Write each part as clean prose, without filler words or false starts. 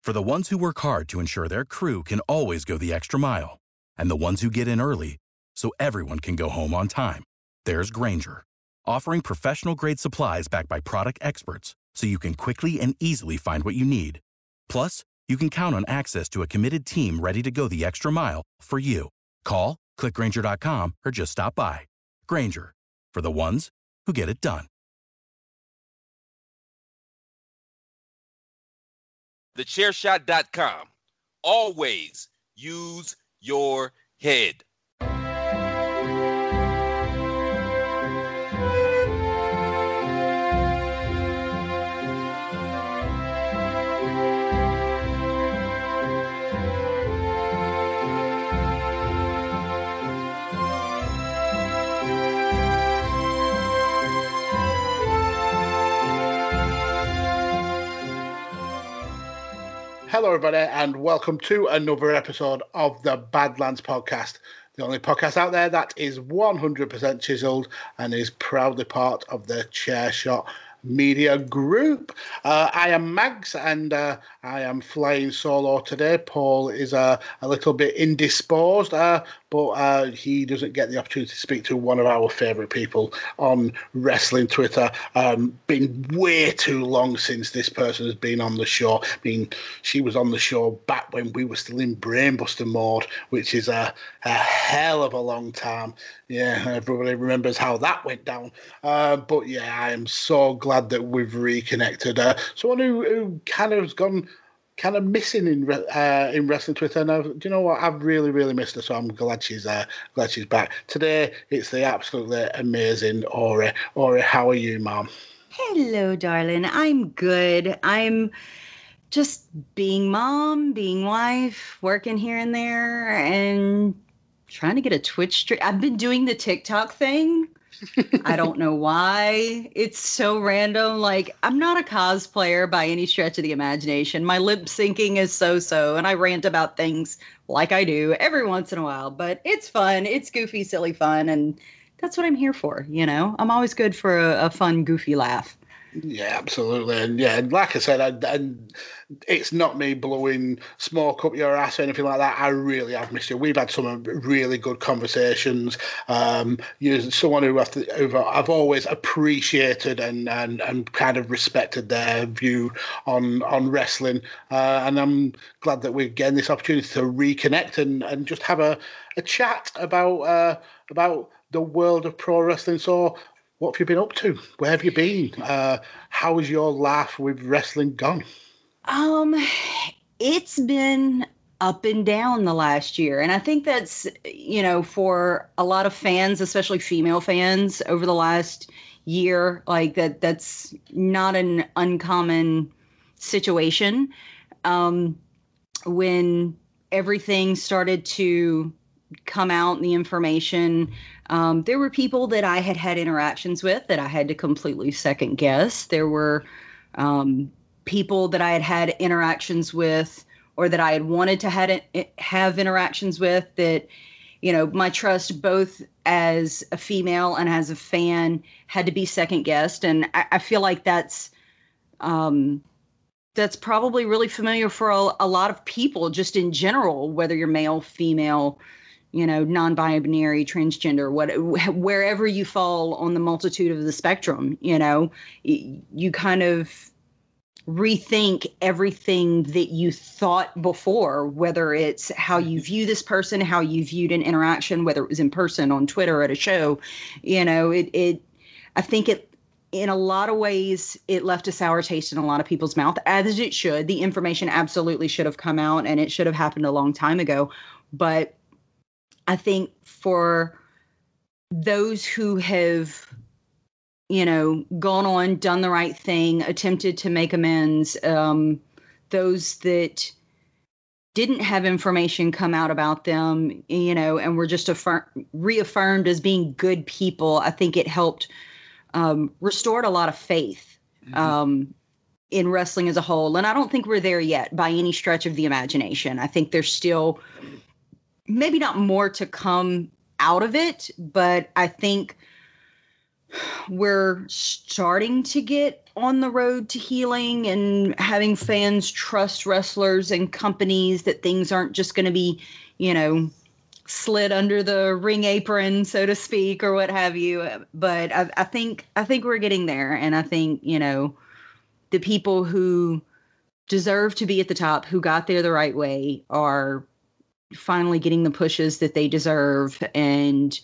For the ones who work hard to ensure their crew can always go the extra mile, and the ones who get in early so everyone can go home on time, there's Grainger, offering professional-grade supplies backed by product experts so you can quickly and easily find what you need. Plus, you can count on access to a committed team ready to go the extra mile for you. Call, click Grainger.com, or just stop by. Grainger, for the ones who get it done. TheChairShot.com. Always use your head. Hello, everybody, and welcome to another episode of the Badlands Podcast, the only podcast out there that is 100% chiseled and is proudly part of the Chairshot Media Group. I am Mags, and I am flying solo today. Paul is a little bit indisposed, but he doesn't get the opportunity to speak to one of our favourite people on wrestling Twitter. Been way too long since this person has been on the show. I mean, she was on the show back when we were still in Brainbuster mode, which is a hell of a long time. Yeah, everybody remembers how that went down. But yeah, I am so glad that we've reconnected. Someone who kind of has gone kind of missing in wrestling Twitter. Now, do you know what? I've really missed her, so I'm glad she's back. Today, it's the absolutely amazing Ori. Ori, how are you, Mom? Hello, darling. I'm good. I'm just being mom, being wife, working here and there, and trying to get a Twitch stream. I've been doing the TikTok thing. I don't know why. It's so random. Like, I'm not a cosplayer by any stretch of the imagination. My lip syncing is so-so, and I rant about things like I do every once in a while. But it's fun. It's goofy, silly fun, and that's what I'm here for, you know? I'm always good for a fun, goofy laugh. Yeah, absolutely. And yeah, like I said, and it's not me blowing smoke up your ass or anything like that. I really have missed you. We've had some really good conversations. You're someone who I've always appreciated and kind of respected their view on wrestling. And I'm glad that we're getting this opportunity to reconnect and just have a chat about the world of pro wrestling. So, what have you been up to? Where have you been? How has your life with wrestling gone? It's been up and down the last year. And I think that's, for a lot of fans, especially female fans over the last year, like that's not an uncommon situation. When everything started to come out and the information, there were people that I had interactions with that I had to completely second guess. There were people that I had interactions with or that I had wanted to have interactions with that, my trust both as a female and as a fan had to be second guessed. And I feel like that's probably really familiar for a lot of people just in general, whether you're male, female, non-binary, transgender, wherever you fall on the multitude of the spectrum, you kind of rethink everything that you thought before, whether it's how you view this person, how you viewed an interaction, whether it was in person, on Twitter, or at a show. I think in a lot of ways, it left a sour taste in a lot of people's mouth, as it should. The information absolutely should have come out, and it should have happened a long time ago. But I think for those who have, gone on, done the right thing, attempted to make amends, those that didn't have information come out about them, and were just reaffirmed as being good people, I think it helped restored a lot of faith in wrestling as a whole. And I don't think we're there yet by any stretch of the imagination. I think there's still maybe not more to come out of it, but I think we're starting to get on the road to healing and having fans trust wrestlers and companies, that things aren't just going to be, slid under the ring apron, so to speak, or what have you. But I think we're getting there. And I think, the people who deserve to be at the top, who got there the right way, are finally getting the pushes that they deserve. And,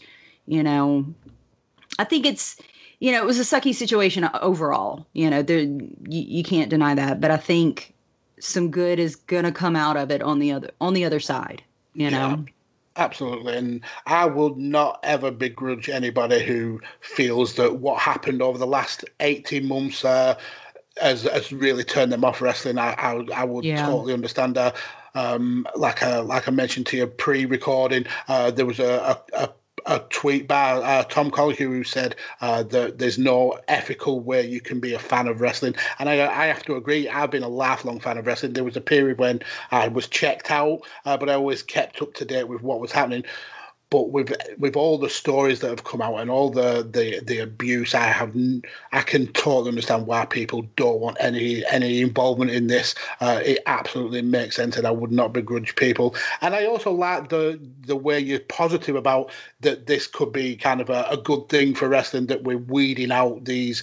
I think it's, it was a sucky situation overall. You can't deny that. But I think some good is going to come out of it on the other side, know? Absolutely. And I will not ever begrudge anybody who feels that what happened over the last 18 months has really turned them off wrestling. I would totally understand. Like I mentioned to you pre-recording, there was a tweet by Tom Collier who said that there's no ethical way you can be a fan of wrestling. And I have to agree. I've been a lifelong fan of wrestling. There was a period when I was checked out, but I always kept up to date with what was happening. But with all the stories that have come out and all the abuse, I can totally understand why people don't want any involvement in this. It absolutely makes sense, and I would not begrudge people. And I also like the way you're positive about that. This could be kind of a good thing for wrestling, that we're weeding out these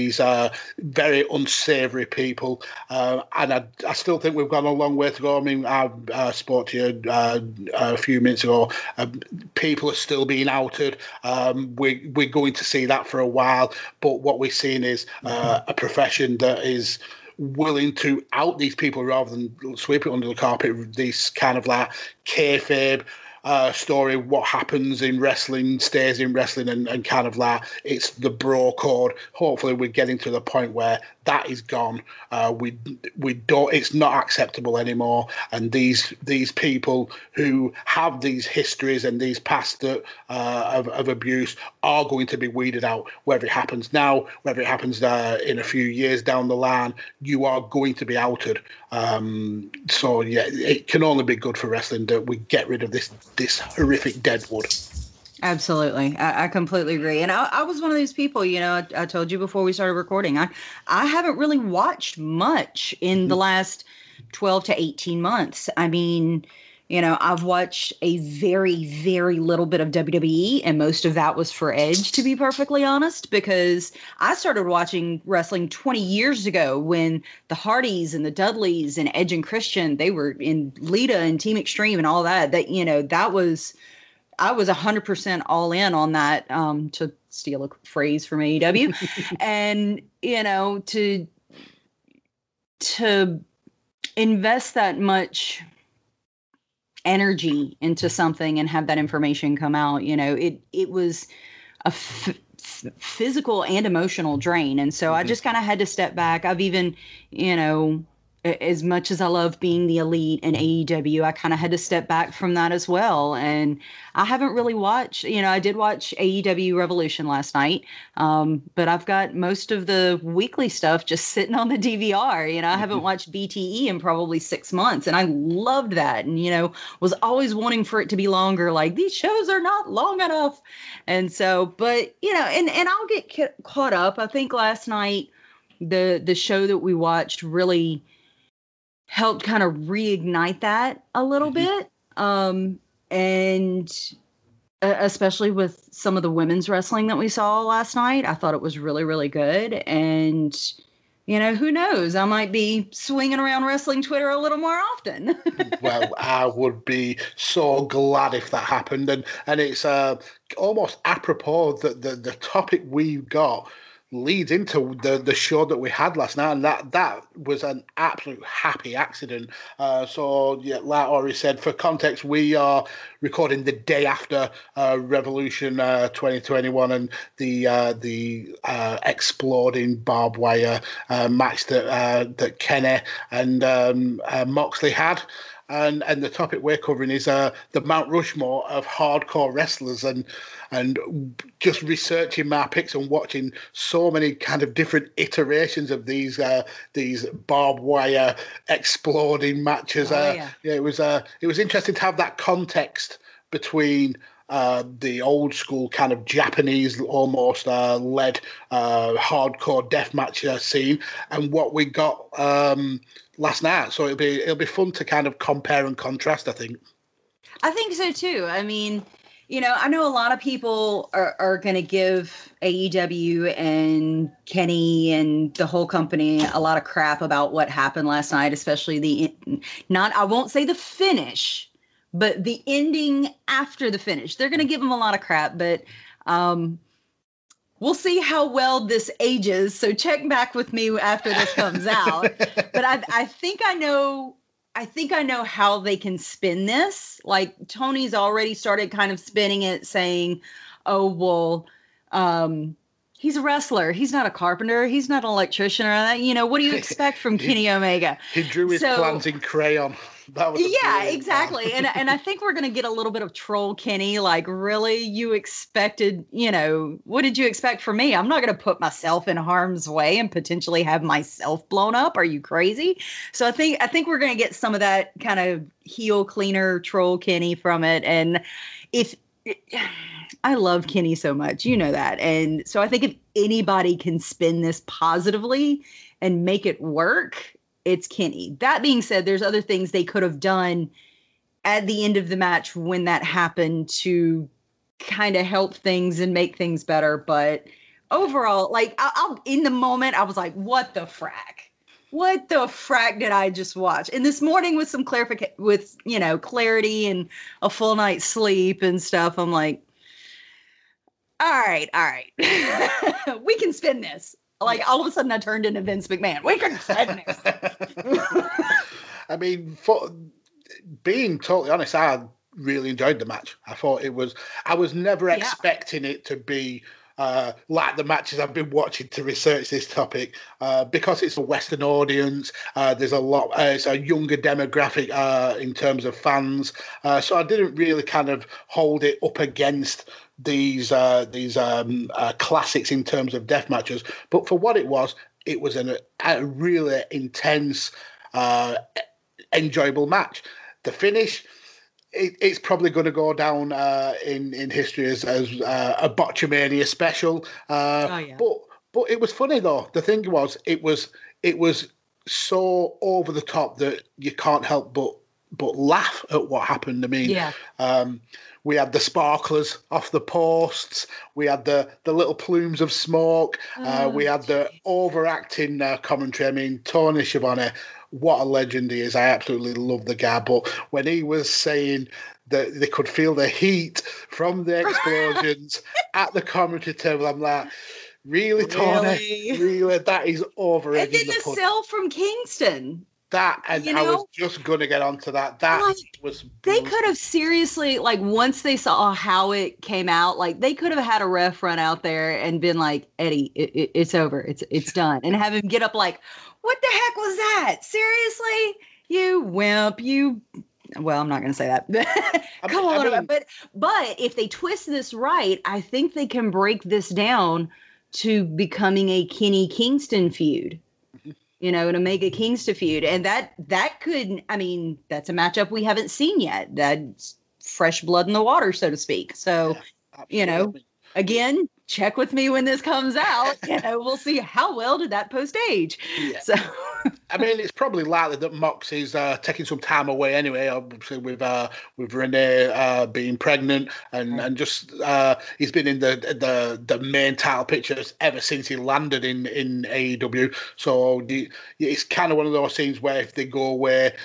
very unsavoury people. And I still think we've gone a long way to go. I mean, I spoke to you a few minutes ago. People are still being outed. We're going to see that for a while. But what we're seeing is a profession that is willing to out these people rather than sweep it under the carpet. This kind of like kayfabe story, what happens in wrestling stays in wrestling, and kind of like it's the bro code. Hopefully we're getting to the point where that is gone. We don't, it's not acceptable anymore. And these people who have these histories and these past of abuse are going to be weeded out, whether it happens now, whether it happens in a few years down the line. You are going to be outed. So yeah, it can only be good for wrestling that we get rid of this horrific deadwood. Absolutely. I completely agree. And I was one of those people, I told you before we started recording, I haven't really watched much in the last 12 to 18 months. I mean, I've watched a very, very little bit of WWE, and most of that was for Edge, to be perfectly honest, because I started watching wrestling 20 years ago when the Hardys and the Dudleys and Edge and Christian, they were in Lita and Team Extreme and all that, I was 100% all in on that, to steal a phrase from AEW. And, to invest that much energy into something and have that information come out, it was a physical and emotional drain. And so I just kind of had to step back. I've even, as much as I love being the elite in AEW, I kind of had to step back from that as well. And I haven't really watched, I did watch AEW Revolution last night, but I've got most of the weekly stuff just sitting on the DVR. I haven't watched BTE in probably 6 months, and I loved that. And, was always wanting for it to be longer. Like, these shows are not long enough. And so, but, and I'll get caught up. I think last night, the show that we watched really helped kind of reignite that a little bit. And especially with some of the women's wrestling that we saw last night, I thought it was really, really good. And, who knows? I might be swinging around wrestling Twitter a little more often. Well, I would be so glad if that happened. And it's almost apropos that the topic we've got leads into the show that we had last night, and that was an absolute happy accident. So yeah, like Ori said, for context, we are recording the day after Revolution 2021 and the exploding barbed wire match that Kenny and Moxley had. And the topic we're covering is the Mount Rushmore of hardcore wrestlers, and just researching my picks and watching so many kind of different iterations of these barbed wire exploding matches. It was interesting to have that context between the old school kind of Japanese almost led hardcore deathmatch scene and what we got last night. So it'll be fun to kind of compare and contrast, I think. I think so too. I mean, I know a lot of people are going to give AEW and Kenny and the whole company a lot of crap about what happened last night, especially I won't say the finish, but the ending after the finish. They're going to give them a lot of crap, but we'll see how well this ages. So check back with me after this comes out. But I think I know how they can spin this. Like Tony's already started kind of spinning it, saying, "Oh, well, he's a wrestler. He's not a carpenter. He's not an electrician or that. What do you expect from Kenny Omega?" He drew his plans in crayon. That was exactly. And I think we're going to get a little bit of troll Kenny. Like, really, you expected? What did you expect from me? I'm not going to put myself in harm's way and potentially have myself blown up. Are you crazy? So I think we're going to get some of that kind of heel cleaner troll Kenny from it. And I love Kenny so much, that. And so I think if anybody can spin this positively and make it work, it's Kenny. That being said, there's other things they could have done at the end of the match when that happened to kind of help things and make things better. But overall, like in the moment, I was like, what the frack? What the frack did I just watch? And this morning with some clarity and a full night's sleep and stuff, I'm like, all right. We can spin this. Like, all of a sudden, I turned into Vince McMahon. We can spin this. I mean, for being totally honest, I really enjoyed the match. I thought I was never expecting it to be like the matches I've been watching to research this topic, because it's a Western audience. There's a lot, it's a younger demographic in terms of fans. So I didn't really kind of hold it up against these classics in terms of death matches. But for what it was a really intense, enjoyable match. The finish, it's probably going to go down in history as a Botchamania special. But it was funny though. The thing was, it was so over the top that you can't help but laugh at what happened. I mean, we had the sparklers off the posts. We had the little plumes of smoke. We had the overacting commentary. I mean, Tony Schiavone, what a legend he is. I absolutely love the guy. But when he was saying that they could feel the heat from the explosions at the commentary table, I'm like, really, Tony? Really? That is over. And then the cell from Kingston. That, and I was just going to get onto that. They could have seriously, like, once they saw how it came out, like, they could have had a ref run out there and been like, Eddie, it's over. It's done. And have him get up like, what the heck was that? Seriously? You wimp. Well, I'm not going to say that. Come on. But if they twist this right, I think they can break this down to becoming a Kenny Kingston feud. An Omega Kingston feud. And that could, I mean, that's a matchup we haven't seen yet. That's fresh blood in the water, so to speak. So, again, check with me when this comes out. We'll see how well did that post age. Yeah. So, I mean, it's probably likely that Moxie's taking some time away anyway, obviously with Renee being pregnant and just he's been in the main title pictures ever since he landed in AEW. So it's kind of one of those scenes where if they go away,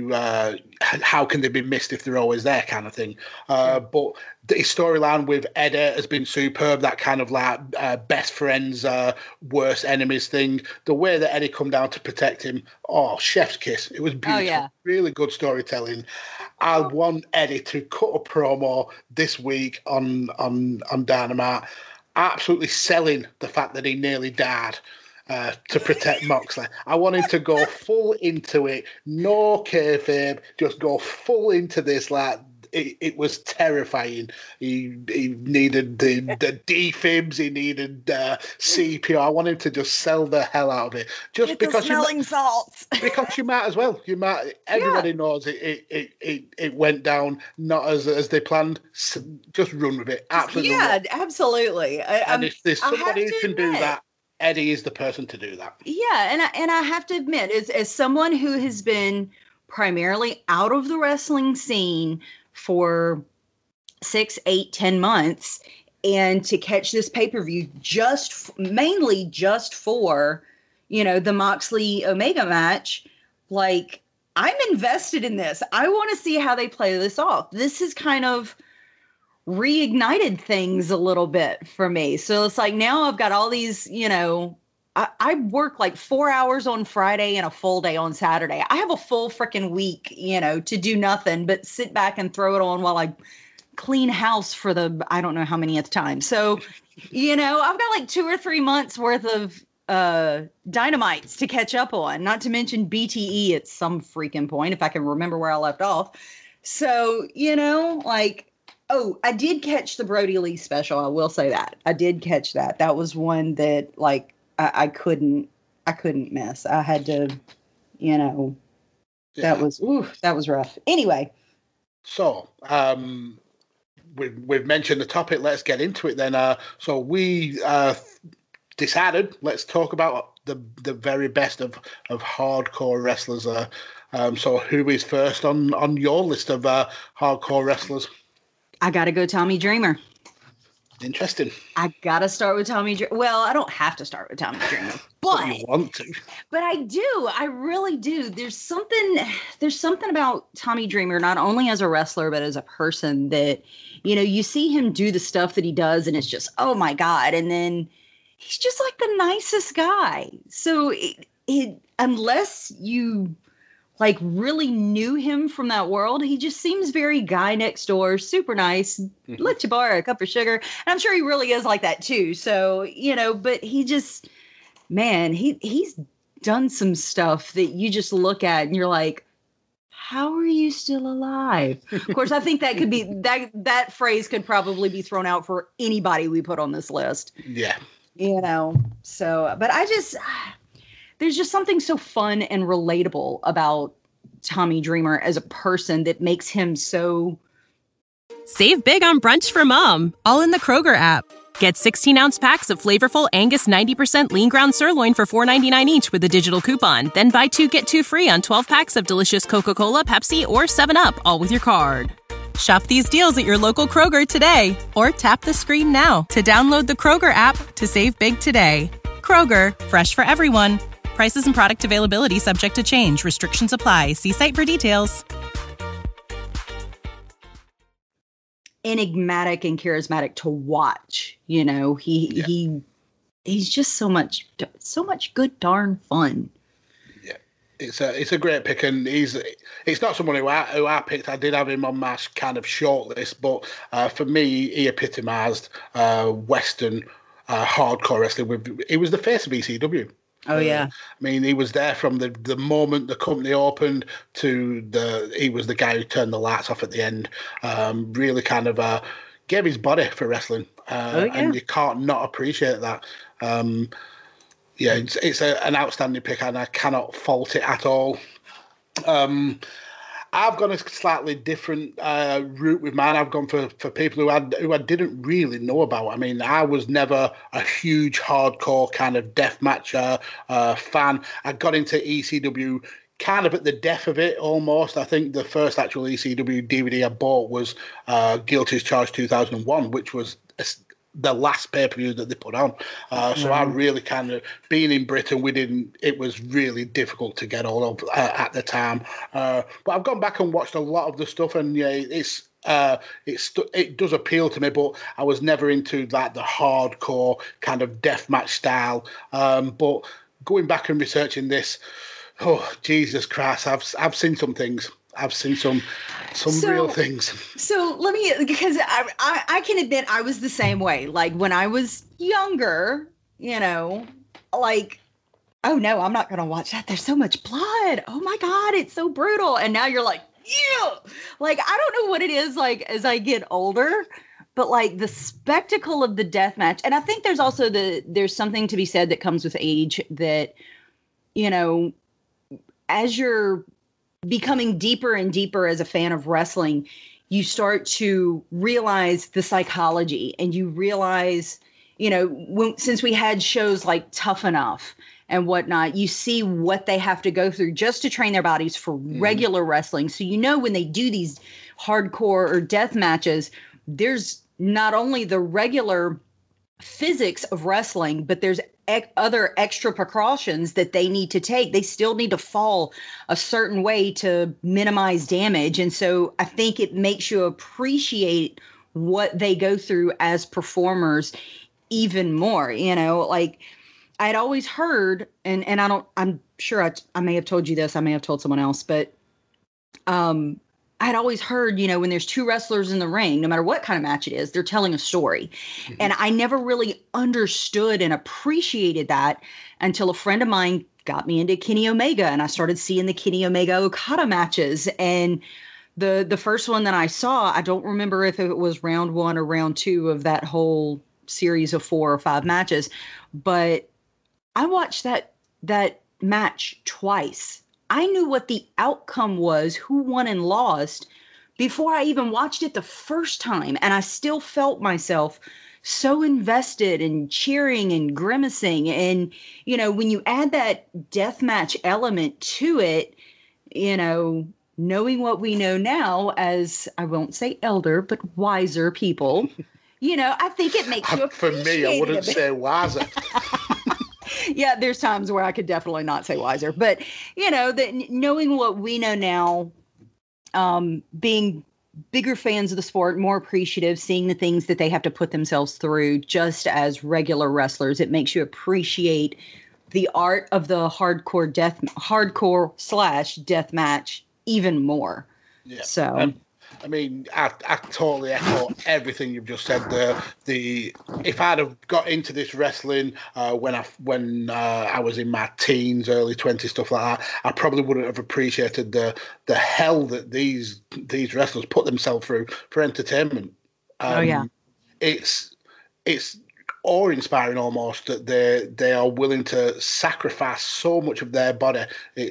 how can they be missed if they're always there, kind of thing. But his storyline with Eddie has been superb. That kind of like best friends, worst enemies thing. The way that Eddie come down to protect him, chef's kiss. It was beautiful. Oh, yeah. Really good storytelling. I want Eddie to cut a promo this week on Dynamite, absolutely selling the fact that he nearly died to protect Moxley. I want him to go full into it. No kayfabe. Just go full into this, like, it was terrifying. He needed the defibs, he needed CPR. I want him to just sell the hell out of it. Just because smelling salts. Because you might as well. Everybody knows it went down not as they planned. Just run with it. Absolutely. Yeah, absolutely. And if there's somebody who can do that, Eddie is the person to do that. Yeah, and I have to admit, as someone who has been primarily out of the wrestling scene for 6, 8, 10 months, and to catch this pay-per-view mainly just for, the Moxley Omega match, like, I'm invested in this. I want to see how they play this off. This has kind of reignited things a little bit for me. So it's like now I've got all these, I work like 4 hours on Friday and a full day on Saturday. I have a full freaking week, to do nothing but sit back and throw it on while I clean house for I don't know how many time. So, I've got like 2 or 3 months worth of Dynamites to catch up on, not to mention BTE at some freaking point, if I can remember where I left off. So, I did catch the Brody Lee special. I will say that. I did catch that. That was one that, like, I couldn't miss. I had to, that was rough. Anyway. So, we've mentioned the topic. Let's get into it then. So we decided, let's talk about the very best of hardcore wrestlers. So who is first on your list of hardcore wrestlers? I got to go Tommy Dreamer. Interesting. I got to start with Tommy Dreamer. Well, I don't have to start with Tommy Dreamer, but you want to. But I do. I really do. There's something about Tommy Dreamer, not only as a wrestler, but as a person that, you see him do the stuff that he does and it's just, oh my God. And then he's just like the nicest guy. So unless you like really knew him from that world, he just seems very guy next door, super nice, let you borrow a cup of sugar. And I'm sure he really is like that too. So, but he just, man, he's done some stuff that you just look at and you're like, how are you still alive? Of course, I think that could be, that phrase could probably be thrown out for anybody we put on this list. Yeah. So, but there's just something so fun and relatable about Tommy Dreamer as a person that makes him so... Save big on brunch for mom, all in the Kroger app. Get 16-ounce packs of flavorful Angus 90% lean ground sirloin for $4.99 each with a digital coupon. Then buy 2, get 2 free on 12 packs of delicious Coca-Cola, Pepsi, or 7-Up, all with your card. Shop these deals at your local Kroger today, or tap the screen now to download the Kroger app to save big today. Kroger, fresh for everyone. Prices and product availability subject to change. Restrictions apply. See site for details. Enigmatic and charismatic to watch. He's just so much good darn fun. Yeah, it's a great pick, and it's not someone who I picked. I did have him on my kind of short list, but for me, he epitomised Western hardcore wrestling. He was the face of ECW. Oh yeah. I mean, he was there from the moment the company opened to he was the guy who turned the lights off at the end. Really kind of gave his body for wrestling. And you can't not appreciate that. It's an outstanding pick, and I cannot fault it at all. I've gone a slightly different route with mine. I've gone for people who I didn't really know about. I mean, I was never a huge hardcore kind of deathmatch fan. I got into ECW kind of at the death of it almost. I think the first actual ECW DVD I bought was Guilty as Charged 2001, which was the last pay-per-view that they put on. So I really kind of, being in Britain, it was really difficult to get all of at the time. But I've gone back and watched a lot of the stuff, and it does appeal to me, but I was never into like the hardcore kind of deathmatch style. But going back and researching this, oh, Jesus Christ, I've seen some things. I've seen some real things. So let me, because I can admit I was the same way. Like when I was younger, like, oh no, I'm not going to watch that. There's so much blood. Oh my God, it's so brutal. And now you're like, ew. Like, I don't know what it is like as I get older, but like the spectacle of the death match. And I think there's also there's something to be said that comes with age that, as you're becoming deeper and deeper as a fan of wrestling, you start to realize the psychology, and you realize, since we had shows like Tough Enough and whatnot, you see what they have to go through just to train their bodies for regular wrestling. So, when they do these hardcore or death matches, there's not only the regular physics of wrestling, but there's other extra precautions that they need to take. They still need to fall a certain way to minimize damage. And so I think it makes you appreciate what they go through as performers even more. Like I'd always heard, and I'm sure I may have told you this, I may have told someone else, but I'd always heard, when there's two wrestlers in the ring, no matter what kind of match it is, they're telling a story. Mm-hmm. And I never really understood and appreciated that until a friend of mine got me into Kenny Omega, and I started seeing the Kenny Omega Okada matches. And the first one that I saw, I don't remember if it was round 1 or round 2 of that whole series of 4 or 5 matches, but I watched that match twice. I knew what the outcome was, who won and lost, before I even watched it the first time. And I still felt myself so invested and cheering and grimacing. And, when you add that deathmatch element to it, knowing what we know now as, I won't say elder, but wiser people, I think it makes you appreciate. For me, I wouldn't say wiser. Yeah, there's times where I could definitely not say wiser, but that knowing what we know now, being bigger fans of the sport, more appreciative, seeing the things that they have to put themselves through just as regular wrestlers, it makes you appreciate the art of the hardcore / death match even more. Yeah. So. I mean, I totally echo everything you've just said there. If I'd have got into this wrestling when I was in my teens, early 20s, stuff like that, I probably wouldn't have appreciated the hell that these wrestlers put themselves through for entertainment. It's awe-inspiring almost that they are willing to sacrifice so much of their body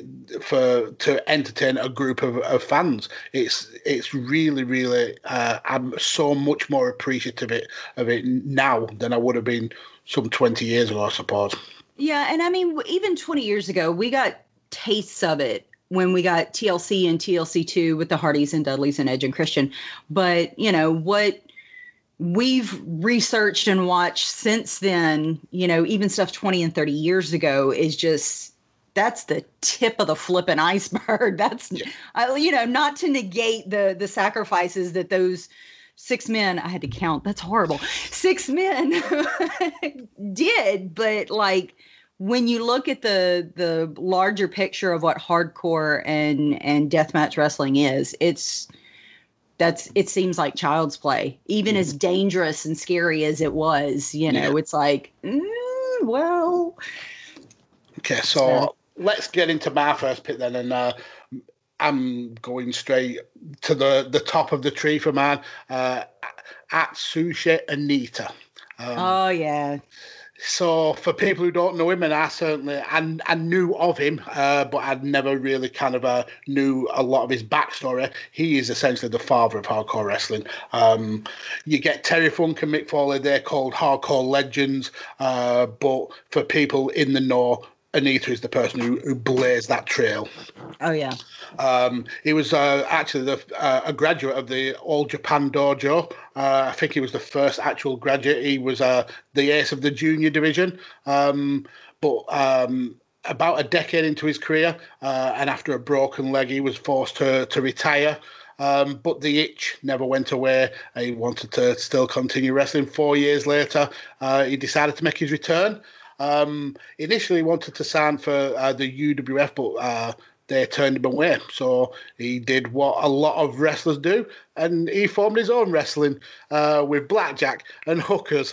to entertain a group of fans. It's really, really I'm so much more appreciative of it now than I would have been some 20 years ago, I suppose. Yeah, and I mean, even 20 years ago, we got tastes of it when we got TLC and TLC2 with the Hardys and Dudleys and Edge and Christian. But, what we've researched and watched since then, even stuff 20 and 30 years ago is just, that's the tip of the flipping iceberg. That's, not to negate the sacrifices that those 6 men, I had to count, that's horrible, 6 men did. But like, when you look at the larger picture of what hardcore and deathmatch wrestling is, it seems like child's play, even as dangerous and scary as it was, it's like, well. Okay, so let's get into my first pick then. And I'm going straight to the top of the tree for mine, Atsushi Onita. Oh, yeah. So for people who don't know him, and I knew of him, but I'd never really kind of knew a lot of his backstory. He is essentially the father of hardcore wrestling. You get Terry Funk and Mick Foley, they're called hardcore legends, but for people in the know, Onita is the person who blazed that trail. Oh, yeah. He was actually a graduate of the All Japan Dojo. I think he was the first actual graduate. He was the ace of the junior division. But about a decade into his career, and after a broken leg, he was forced to retire. But the itch never went away. He wanted to still continue wrestling. 4 years later, he decided to make his return. Initially wanted to sign for the UWF, but they turned him away. So he did what a lot of wrestlers do, and he formed his own wrestling with blackjack and hookers.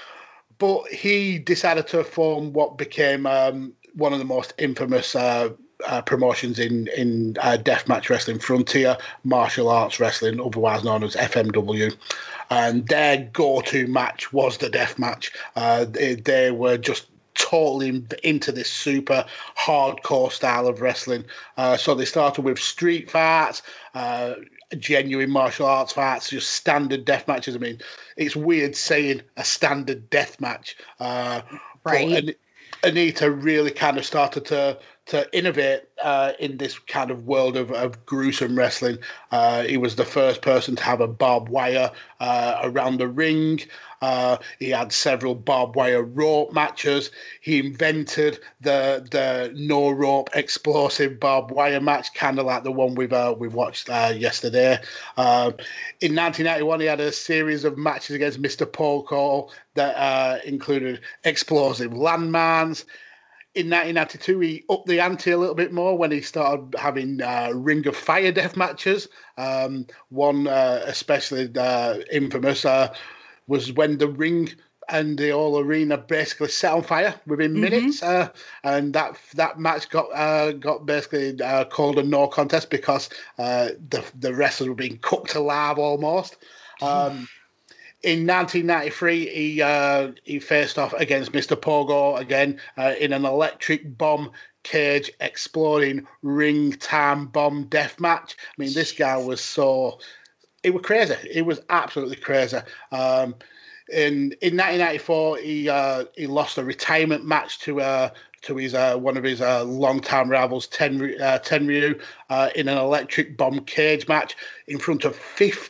But he decided to form what became one of the most infamous promotions in deathmatch wrestling: Frontier Martial Arts Wrestling, otherwise known as FMW. And their go-to match was the deathmatch. They were just totally into this super hardcore style of wrestling. So they started with street fights, genuine martial arts fights, just standard death matches. I mean, it's weird saying a standard death match. Right. But Anita really kind of started to innovate in this kind of world of gruesome wrestling. He was the first person to have a barbed wire around the ring. He had several barbed wire rope matches. He invented the no rope explosive barbed wire match, kind of like the one we've watched yesterday. In 1991, he had a series of matches against Mr. Poco that included explosive landmines. In 1992, he upped the ante a little bit more when he started having Ring of Fire death matches. One especially infamous was when the ring and the whole arena basically set on fire within minutes, and that match got basically called a no contest because the wrestlers were being cooked alive almost. In 1993, he faced off against Mr. Pogo again in an electric bomb cage exploding ring time bomb death match. I mean, this guy was it was crazy. It was absolutely crazy. In 1994, he lost a retirement match to his one of his longtime rivals, Tenryu, in an electric bomb cage match in front of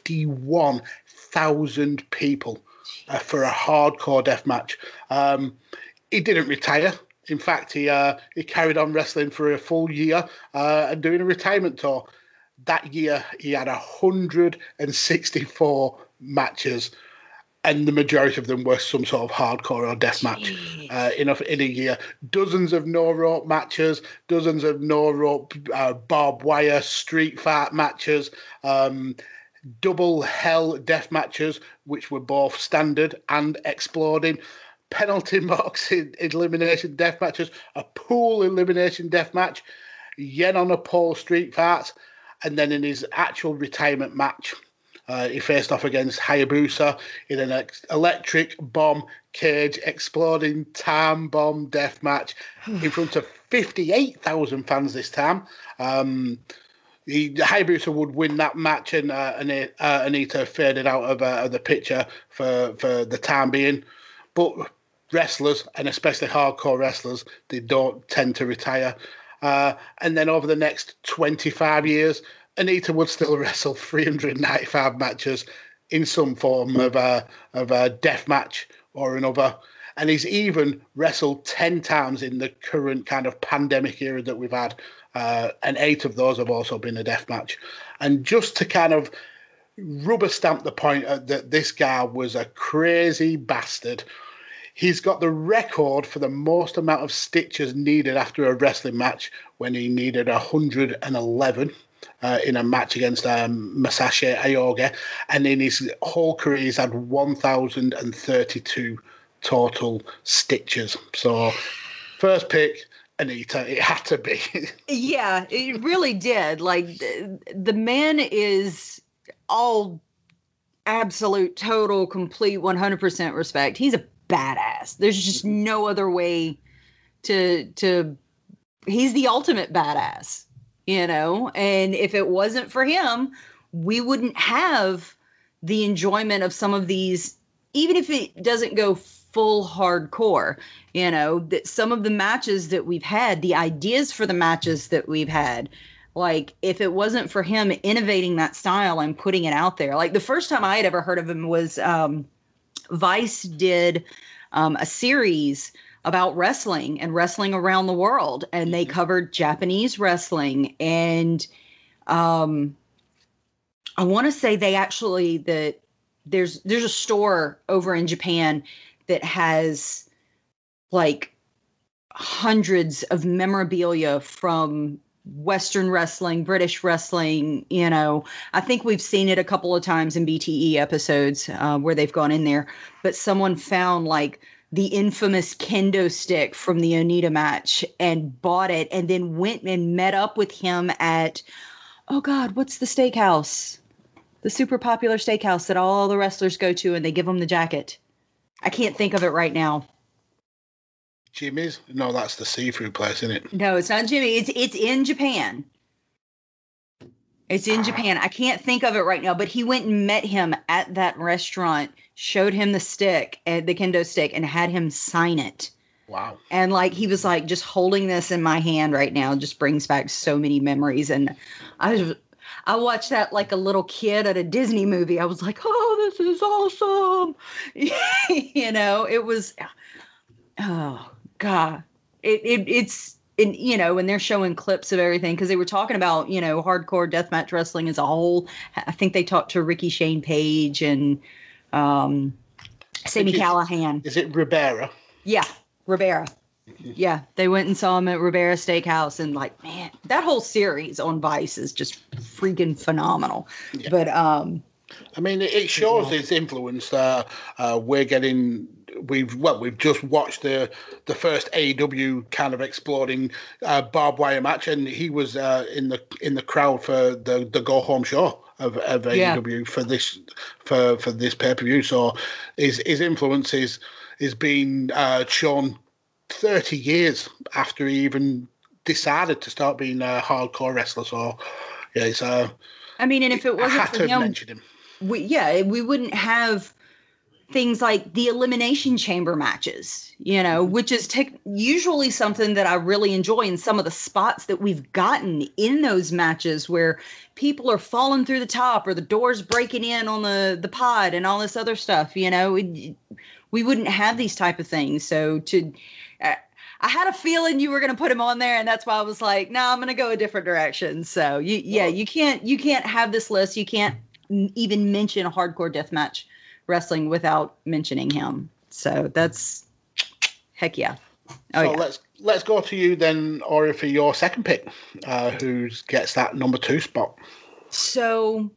51,000 people for a hardcore death match. He didn't retire. In fact, he carried on wrestling for a full year and doing a retirement tour. That year, he had 164 matches, and the majority of them were some sort of hardcore or death match in a year. Dozens of no-rope matches, dozens of no-rope barbed wire street fight matches, double hell death matches, which were both standard and exploding, penalty box elimination death matches, a pool elimination death match, yen on a pole street fights, and then in his actual retirement match, he faced off against Hayabusa in an electric bomb cage exploding time bomb death match in front of 58,000 fans this time. Hayabusa would win that match, and Anita faded out of the picture for the time being. But wrestlers, and especially hardcore wrestlers, they don't tend to retire. And then over the next 25 years, Anita would still wrestle 395 matches in some form of a death match or another. And he's even wrestled 10 times in the current kind of pandemic era that we've had. And 8 of those have also been a death match. And just to kind of rubber stamp the point that this guy was a crazy bastard, he's got the record for the most amount of stitches needed after a wrestling match when he needed 111 in a match against Masashi Ayoge. And in his whole career, he's had 1,032 total stitches. So first pick, Anita, it had to be. Yeah, it really did. Like, the man is all absolute, total, complete, 100% respect. He's a badass. There's just no other way to he's the ultimate badass, you know? And if it wasn't for him, we wouldn't have the enjoyment of some of these, even if it doesn't go full hardcore, you know, that some of the matches that we've had, the ideas for the matches that we've had, like, if it wasn't for him innovating that style and putting it out there, like the first time I had ever heard of him was Vice did a series about wrestling and wrestling around the world, and they covered Japanese wrestling. And I want to say they actually, that there's a store over in Japan that has like hundreds of memorabilia from Western wrestling, British wrestling. You know, I think we've seen it a couple of times in BTE episodes where they've gone in there, but someone found like the infamous kendo stick from the Onita match and bought it and then went and met up with him at, oh God, what's the steakhouse? The super popular steakhouse that all the wrestlers go to and they give them the jacket. I can't think of it right now. Jimmy's? No, that's the seafood place, isn't it? No, it's not Jimmy. It's in Japan. It's in Japan. I can't think of it right now, but he went and met him at that restaurant, showed him the stick, the kendo stick, and had him sign it. Wow. And like, he was like, just holding this in my hand right now just brings back so many memories. And I watched that like a little kid at a Disney movie. I was like, oh, this is awesome. You know, it was, oh God, it's, and, you know, when they're showing clips of everything, because they were talking about, you know, hardcore deathmatch wrestling as a whole. I think they talked to Ricky Shane Page and Sami Callihan. Is it Ribera? Yeah, Ribera. Yeah, they went and saw him at Ribera Steakhouse, and like, man, that whole series on Vice is just freaking phenomenal. Yeah. But I mean, it shows his influence. We've just watched the first AEW kind of exploding barbed wire match, and he was in the crowd for the go home show of AEW for this pay-per-view. So his influence is being shown 30 years after he even decided to start being a hardcore wrestler. So yeah, it's I mean, and if it wasn't for him, we wouldn't have things like the Elimination Chamber matches, you know, which is usually something that I really enjoy, in some of the spots that we've gotten in those matches where people are falling through the top or the doors breaking in on the pod and all this other stuff, you know. We wouldn't have these type of things. So I had a feeling you were going to put him on there, and that's why I was like, no, I'm going to go a different direction. So you can't have this list. You can't even mention a hardcore deathmatch wrestling without mentioning him. So that's heck yeah. Let's go to you then, Ori, for your second pick. Who gets that number 2 spot? So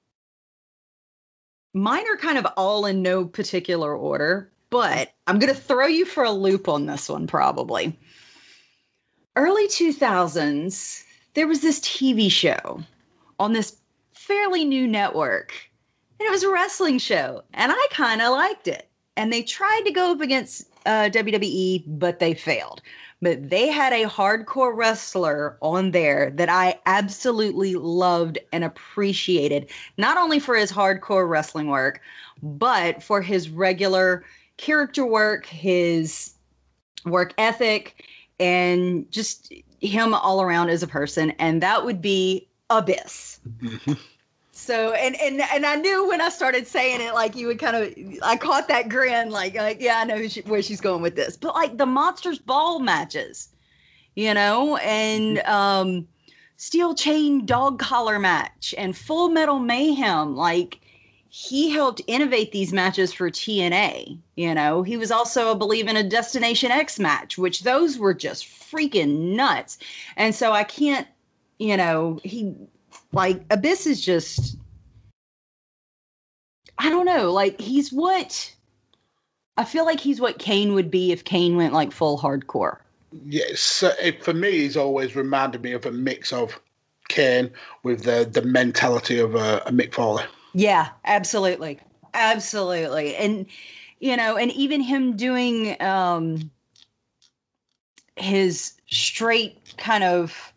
mine are kind of all in no particular order, but I'm going to throw you for a loop on this one probably. Early 2000s, there was this TV show on this fairly new network, and it was a wrestling show, and I kind of liked it. And they tried to go up against WWE, but they failed. But they had a hardcore wrestler on there that I absolutely loved and appreciated, not only for his hardcore wrestling work, but for his regular character work, his work ethic, and just him all around as a person. And that would be Abyss. Mm-hmm. So, and I knew when I started saying it, like, you would kind of, I caught that grin, like yeah, I know where she's going with this. But like the Monsters Ball matches, you know, and Steel Chain Dog Collar match and Full Metal Mayhem, like, he helped innovate these matches for TNA. You know, he was also, I believe, in a Destination X match, which those were just freaking nuts. And so I can't, you know, Abyss is just, I don't know, like, I feel like he's what Kane would be if Kane went like full hardcore. Yes, for me, he's always reminded me of a mix of Kane with the mentality of a Mick Foley. Yeah, absolutely. Absolutely. And, you know, and even him doing his straight kind of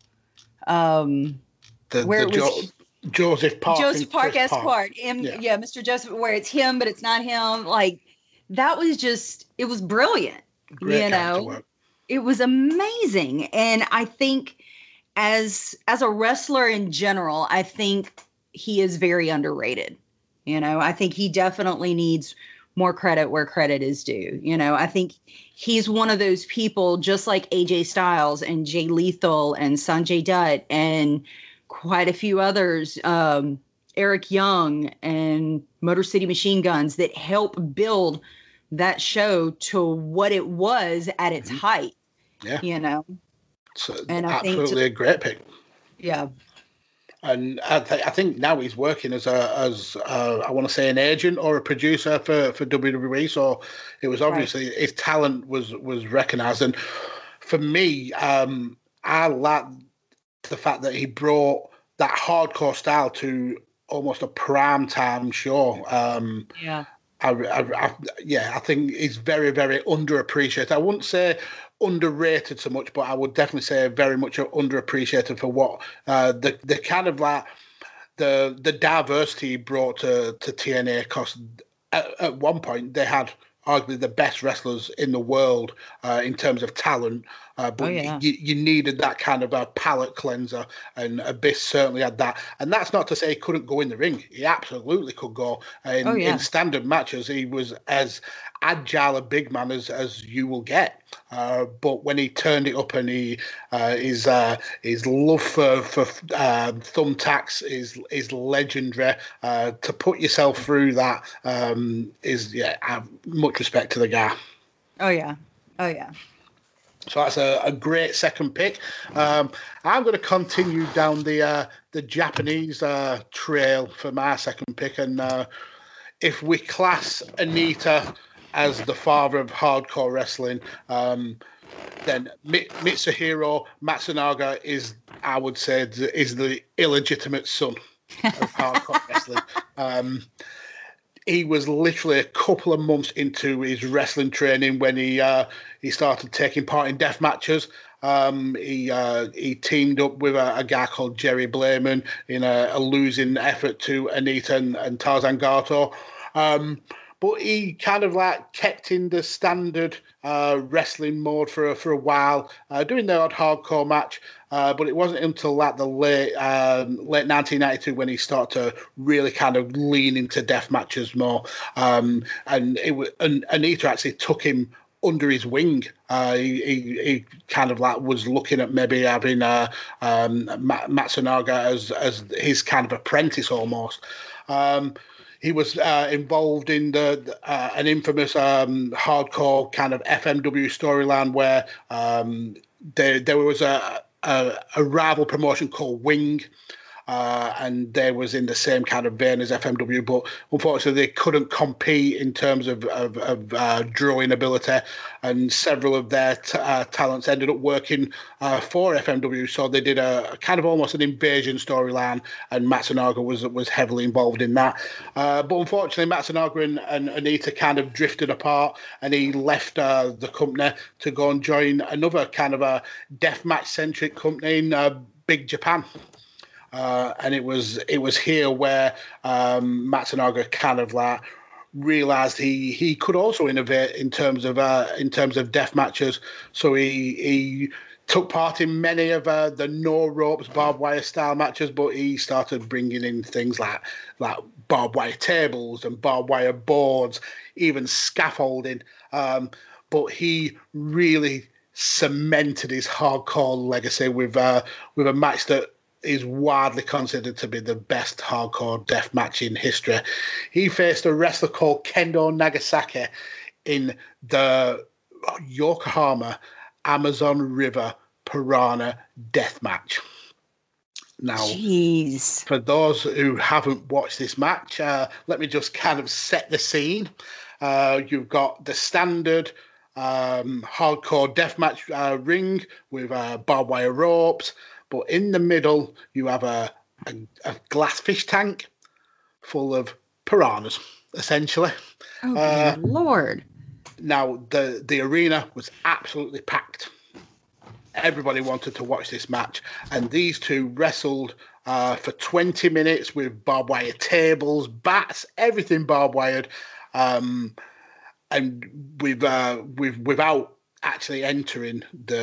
Joseph Park Esquire. Yeah, Mr. Joseph, where it's him, but it's not him. Like, that was just, it was brilliant. Great, you know, work. It was amazing. And I think as a wrestler in general, I think he is very underrated. You know, I think he definitely needs more credit where credit is due. You know, I think he's one of those people, just like AJ Styles and Jay Lethal and Sanjay Dutt and quite a few others, Eric Young and Motor City Machine Guns, that help build that show to what it was at its height. Yeah. You know? So, and absolutely a great pick. Yeah. And I think now he's working as I want to say an agent or a producer for WWE. So it was obviously his talent was recognised. And for me, I like the fact that he brought that hardcore style to almost a prime time show. I think he's very, very underappreciated. I wouldn't say underrated so much, but I would definitely say very much underappreciated for what the kind of like the diversity he brought to TNA. Because at one point they had arguably the best wrestlers in the world in terms of talent, but you needed that kind of a palate cleanser, and Abyss certainly had that. And that's not to say he couldn't go in the ring. He absolutely could go. In standard matches, he was as agile a big man as you will get. But when he turned it up, and his love for thumbtacks is legendary. To put yourself through that I have much respect to the guy. Oh yeah. So that's a great second pick. I'm going to continue down the Japanese trail for my second pick, and if we class Onita as the father of hardcore wrestling, then Mitsuhiro Matsunaga is, I would say, is the illegitimate son of hardcore wrestling. He was literally a couple of months into his wrestling training when he started taking part in death matches. He teamed up with a guy called Jerry Blayman in a losing effort to Onita and Tarzan Gato. But he kind of like kept in the standard wrestling mode for a while, doing the odd hardcore match. But it wasn't until like the late 1992 when he started to really kind of lean into death matches more. And Onita actually took him under his wing. He kind of like was looking at maybe having Matsunaga as his kind of apprentice almost. He was involved in an infamous hardcore kind of FMW storyline where there was a rival promotion called Wing, and they was in the same kind of vein as FMW, but unfortunately they couldn't compete in terms of drawing ability, and several of their talents ended up working for FMW, so they did a kind of almost an invasion storyline, and Matsunaga was heavily involved in that. But unfortunately Matsunaga and Onita kind of drifted apart, and he left the company to go and join another kind of a deathmatch centric company in Big Japan. And it was here where Matsunaga kind of like realized he could also innovate in terms of death matches. So he took part in many of the no ropes barbed wire style matches, but he started bringing in things like barbed wire tables and barbed wire boards, even scaffolding. But he really cemented his hardcore legacy with a match that is widely considered to be the best hardcore death match in history. He faced a wrestler called Kendo Nagasaki in the Yokohama Amazon River Piranha death match. Now, jeez. For those who haven't watched this match, let me just kind of set the scene. You've got the standard hardcore deathmatch ring with barbed wire ropes, but in the middle you have a glass fish tank full of piranhas, essentially. Oh, dear Lord. Now, the arena was absolutely packed. Everybody wanted to watch this match, and these two wrestled for 20 minutes with barbed wire tables, bats, everything barbed wired, and without actually entering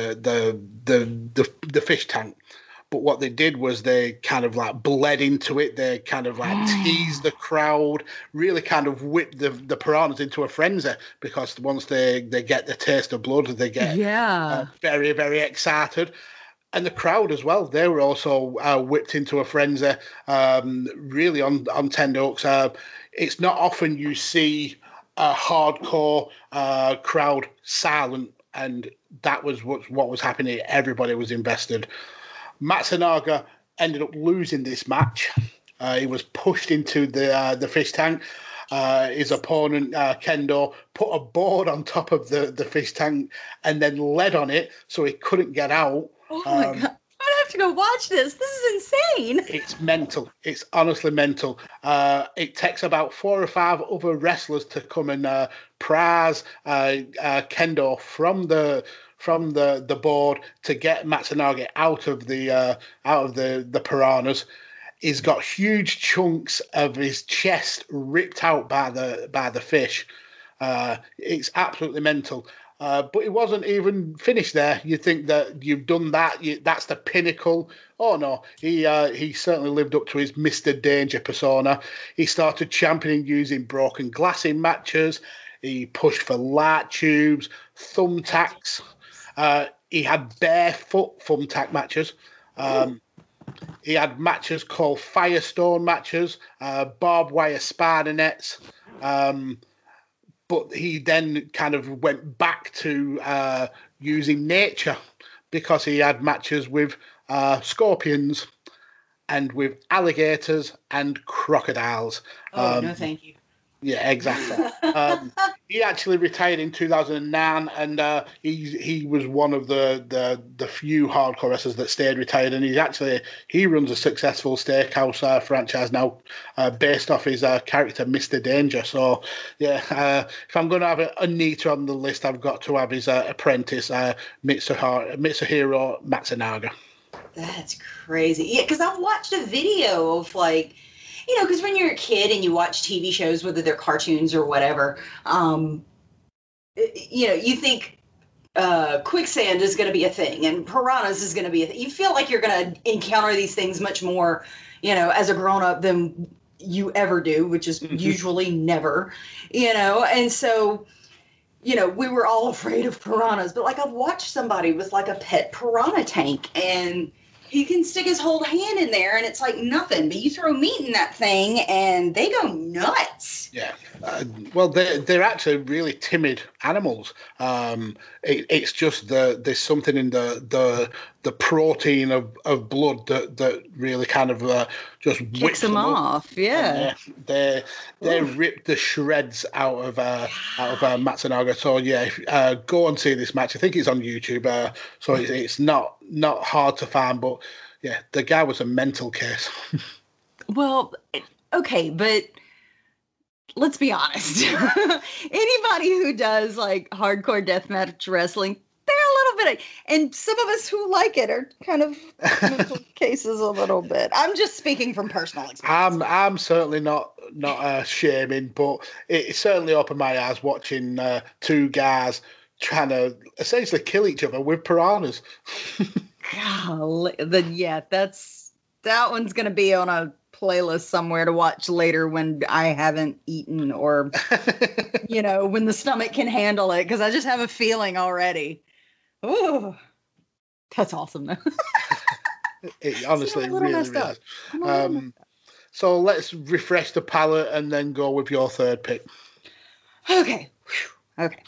the fish tank. But what they did was they kind of like bled into it. They kind of like teased the crowd, really kind of whipped the piranhas into a frenzy, because once they get the taste of blood, they get very, very excited. And the crowd as well, they were also whipped into a frenzy, really on tenterhooks. It's not often you see a hardcore crowd silent, and that was what was happening. Everybody was invested. Matsunaga ended up losing this match. He was pushed into the fish tank. His opponent, Kendo, put a board on top of the fish tank and then led on it so he couldn't get out. Oh my God. I have to go watch this. This is insane. It's mental. It's honestly mental. It takes about 4 or 5 other wrestlers to come and prise Kendo from the board to get Matsunaga out of the piranhas. He's got huge chunks of his chest ripped out by the fish. It's absolutely mental. But it wasn't even finished there. You think that you've done that, that's the pinnacle. Oh, no. He certainly lived up to his Mr. Danger persona. He started championing using broken glass in matches. He pushed for light tubes, thumbtacks. He had barefoot thumbtack matches. He had matches called Firestone matches, barbed wire spider nets. But he then kind of went back to using nature because he had matches with scorpions and with alligators and crocodiles. No, thank you. Yeah, exactly. He actually retired in 2009, and he was one of the few hardcore wrestlers that stayed retired. And he runs a successful steakhouse franchise now, based off his character Mr. Danger. So yeah, if I'm going to have a Nita on the list, I've got to have his apprentice Mitsuhiro Matsunaga. That's crazy. Yeah, because I've watched a video of because when you're a kid and you watch TV shows, whether they're cartoons or whatever, you think quicksand is going to be a thing and piranhas is going to be a thing. You feel like you're going to encounter these things much more, as a grown-up than you ever do, which is usually never, And so, we were all afraid of piranhas. But, I've watched somebody with, a pet piranha tank, and he can stick his whole hand in there and it's like nothing, but you throw meat in that thing and they go nuts. Yeah. Well, they're actually really timid animals. It's just there's something in the protein of blood that really kind of just kicks them off. Yeah. They rip the shreds out of Matsunaga. So yeah, go and see this match. I think it's on YouTube. So it's not hard to find, but yeah, the guy was a mental case. Well, okay, but let's be honest. Anybody who does hardcore deathmatch wrestling, they're a little bit, and some of us who like it are kind of mental cases a little bit. I'm just speaking from personal experience. I'm certainly not shaming, but it certainly opened my eyes watching two guys trying to essentially kill each other with piranhas. Golly, that one's going to be on a playlist somewhere to watch later when I haven't eaten or, when the stomach can handle it, because I just have a feeling already. Oh, that's awesome, though. It honestly really is. So let's refresh the palate and then go with your third pick. Okay. Okay.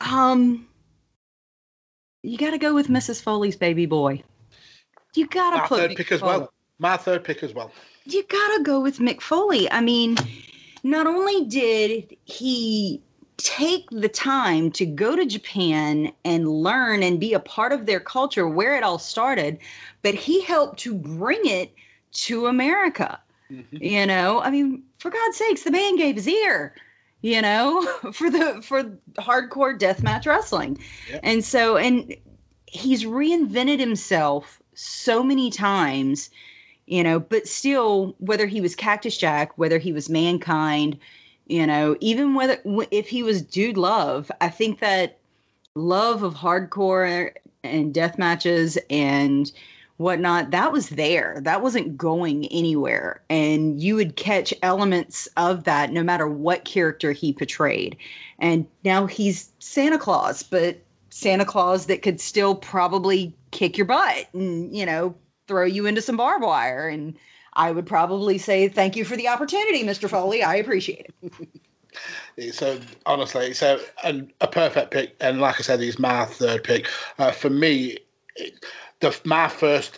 You got to go with Mrs. Foley's baby boy. You got to put my third pick as well. My third pick as well. You got to go with Mick Foley. I mean, not only did he take the time to go to Japan and learn and be a part of their culture where it all started, but he helped to bring it to America. Mm-hmm. I mean, for God's sakes, the man gave his ear, for hardcore deathmatch wrestling. Yep. And he's reinvented himself so many times, but still, whether he was Cactus Jack, whether he was Mankind, even if he was Dude Love, I think that love of hardcore and death matches and whatnot, that was there. That wasn't going anywhere. And you would catch elements of that no matter what character he portrayed. And now he's Santa Claus, but Santa Claus that could still probably kick your butt and, throw you into some barbed wire. And I would probably say, thank you for the opportunity, Mr. Foley. I appreciate it. So honestly, it's a perfect pick. And like I said, he's my third pick. For me, my first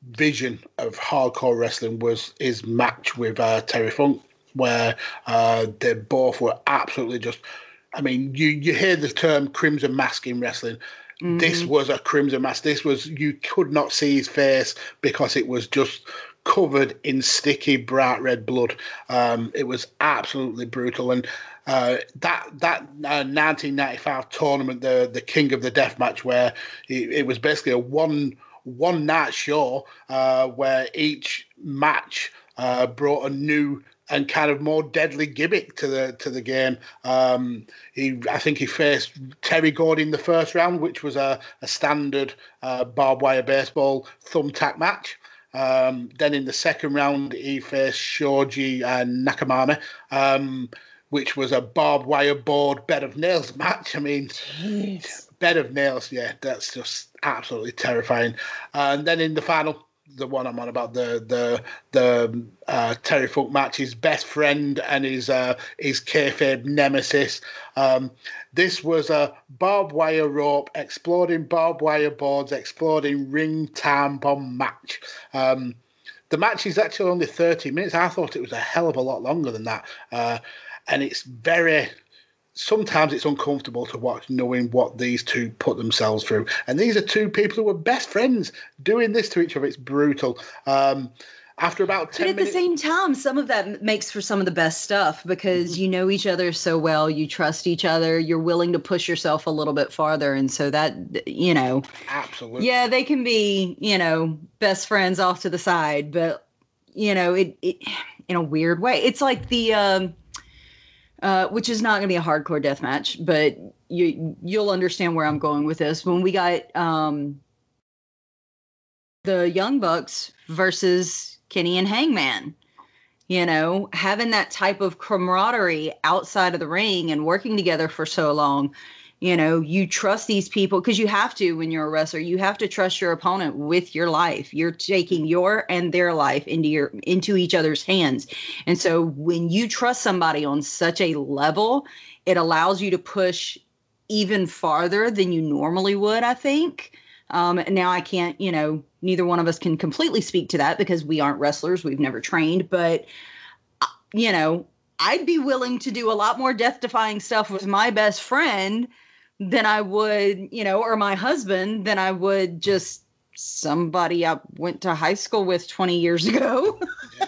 vision of hardcore wrestling was his match with Terry Funk, where they both were absolutely just. I mean, you hear the term crimson mask in wrestling. Mm-hmm. This was a crimson mask. This was, you could not see his face because it was just covered in sticky bright red blood. It was absolutely brutal. And that 1995 tournament, the King of the Death match, where it was basically a one night show where each match brought a new and kind of more deadly gimmick to the game. I think he faced Terry Gordy in the first round, which was a standard barbed wire baseball thumbtack match. Then in the second round, he faced Shoji Nakamami, which was a barbed wire board bed of nails match. I mean, bed of nails, yeah, that's just absolutely terrifying. And then in the final, the one I'm on about, the Terry Funk match, his best friend and his kayfabe nemesis. This was a barbed wire rope, exploding barbed wire boards, exploding ring time bomb match. The match is actually only 30 minutes. I thought it was a hell of a lot longer than that. And it's very... Sometimes it's uncomfortable to watch, knowing what these two put themselves through. And these are two people who were best friends doing this to each other. It's brutal. After about 10 minutes... But at the same time, some of that makes for some of the best stuff because you know each other so well, you trust each other, you're willing to push yourself a little bit farther. And so that, you know... Absolutely. Yeah, they can be, you know, best friends off to the side, but, you know, it in a weird way. It's like the... which is not going to be a hardcore death match, but you'll understand where I'm going with this. When we got the Young Bucks versus Kenny and Hangman, you know, having that type of camaraderie outside of the ring and working together for so long, you know, you trust these people because you have to when you're a wrestler. You have to trust your opponent with your life. You're taking your and their life into each other's hands. And so when you trust somebody on such a level, it allows you to push even farther than you normally would, I think. Now I can't, you know, neither one of us can completely speak to that because we aren't wrestlers. We've never trained. But, you know, I'd be willing to do a lot more death-defying stuff with my best friend than I would, you know, or my husband, than I would just somebody I went to high school with 20 years ago.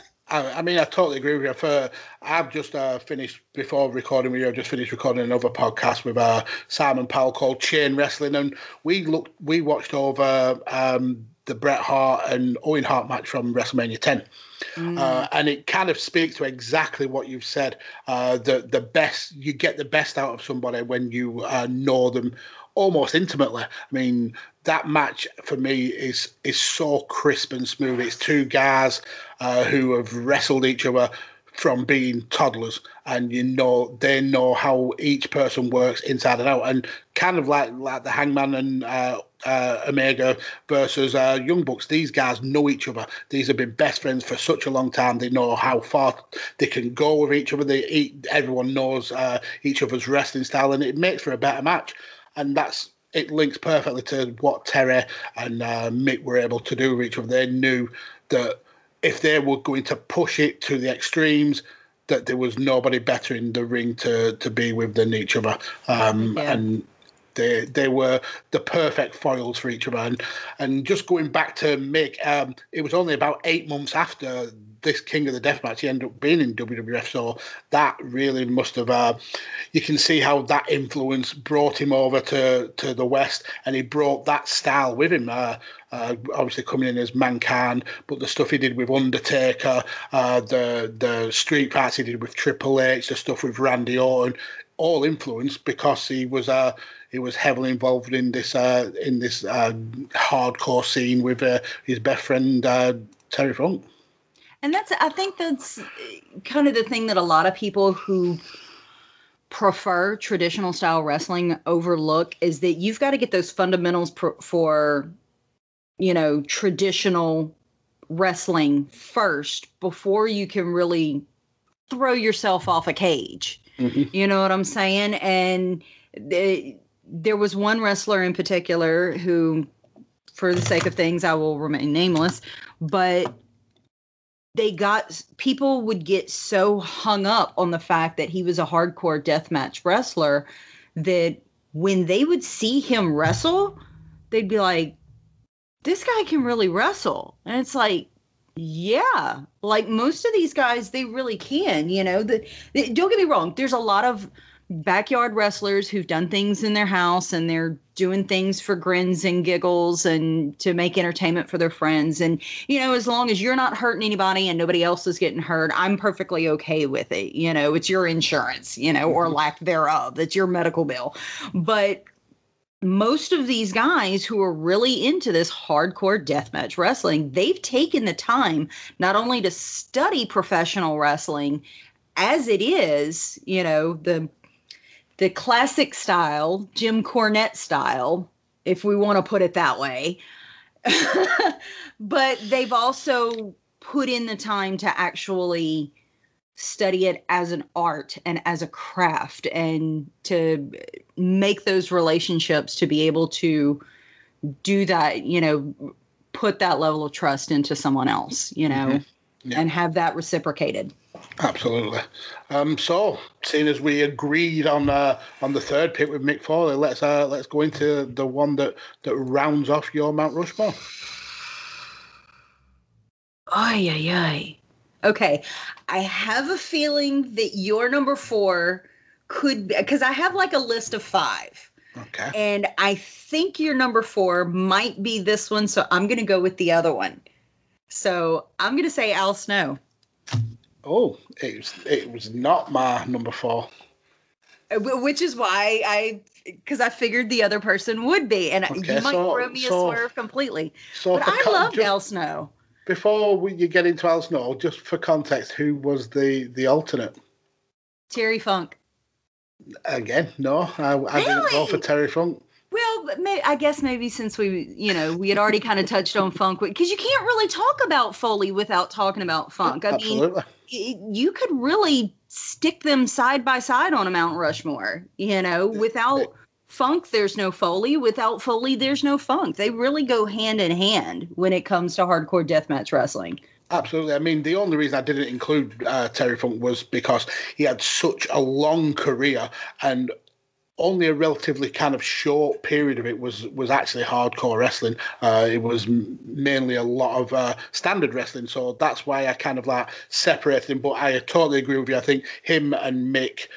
I mean, I totally agree with you. I've just finished, before recording with you, I've just finished recording another podcast with Simon Powell called Chain Wrestling, and we watched over the Bret Hart and Owen Hart match from WrestleMania 10. And it kind of speaks to exactly what you've said. The best, you get the best out of somebody when you know them almost intimately. I mean, that match for me is so crisp and smooth. It's two guys who have wrestled each other from being toddlers, and you know they know how each person works inside and out, and kind of like the Hangman and Omega versus Young Bucks. These guys know each other. These have been best friends for such a long time. They know how far they can go with each other. Everyone knows each other's wrestling style, and it makes for a better match. And it links perfectly to what Terry and Mick were able to do with each other. They knew that if they were going to push it to the extremes, that there was nobody better in the ring to be with than each other. And they were the perfect foils for each other. And just going back to Mick, it was only about 8 months after this King of the Death match he ended up being in WWF. So that really must have, you can see how that influence brought him over to the West, and he brought that style with him. Obviously coming in as Mankind, but the stuff he did with Undertaker, the street fights he did with Triple H, the stuff with Randy Orton, all influenced because he was heavily involved in this hardcore scene with his best friend Terry Funk. And I think that's kind of the thing that a lot of people who prefer traditional style wrestling overlook, is that you've got to get those fundamentals for, you know, traditional wrestling first before you can really throw yourself off a cage. Mm-hmm. You know what I'm saying? And there was one wrestler in particular who for the sake of things, I will remain nameless. But people would get so hung up on the fact that he was a hardcore deathmatch wrestler that when they would see him wrestle, they'd be like, this guy can really wrestle. And it's like, yeah, like most of these guys, they really can, don't get me wrong. There's a lot of backyard wrestlers who've done things in their house and they're doing things for grins and giggles and to make entertainment for their friends. And, as long as you're not hurting anybody and nobody else is getting hurt, I'm perfectly okay with it. It's your insurance, or lack thereof. It's your medical bill. But most of these guys who are really into this hardcore deathmatch wrestling, they've taken the time not only to study professional wrestling as it is, the classic style, Jim Cornette style, if we want to put it that way. But they've also put in the time to actually study it as an art and as a craft and to make those relationships to be able to do that, put that level of trust into someone else, and have that reciprocated. Absolutely. So, seeing as we agreed on the third pick with Mick Foley, let's go into the one that rounds off your Mount Rushmore. Ay, ay, ay. Okay, I have a feeling that your number 4 could be, because I have like a list of 5. Okay. And I think your number 4 might be this one, so I'm going to go with the other one. So I'm going to say Al Snow. Oh, it was not my number 4. Which is why because I figured the other person would be, and you might throw me a swerve completely. But I loved Al Snow. Before you get into Al Snow, just for context, who was the alternate? Terry Funk. Again, no, I didn't go for Terry Funk. Well, I guess maybe since we had already kind of touched on Funk, because you can't really talk about Foley without talking about Funk. Absolutely. You could really stick them side by side on a Mount Rushmore. Without Funk, there's no Foley. Without Foley, there's no Funk. They really go hand in hand when it comes to hardcore deathmatch wrestling. Absolutely. I mean, the only reason I didn't include Terry Funk was because he had such a long career and only a relatively kind of short period of it was actually hardcore wrestling. It was mainly a lot of standard wrestling, so that's why I kind of like separated them. But I totally agree with you. I think him and Mick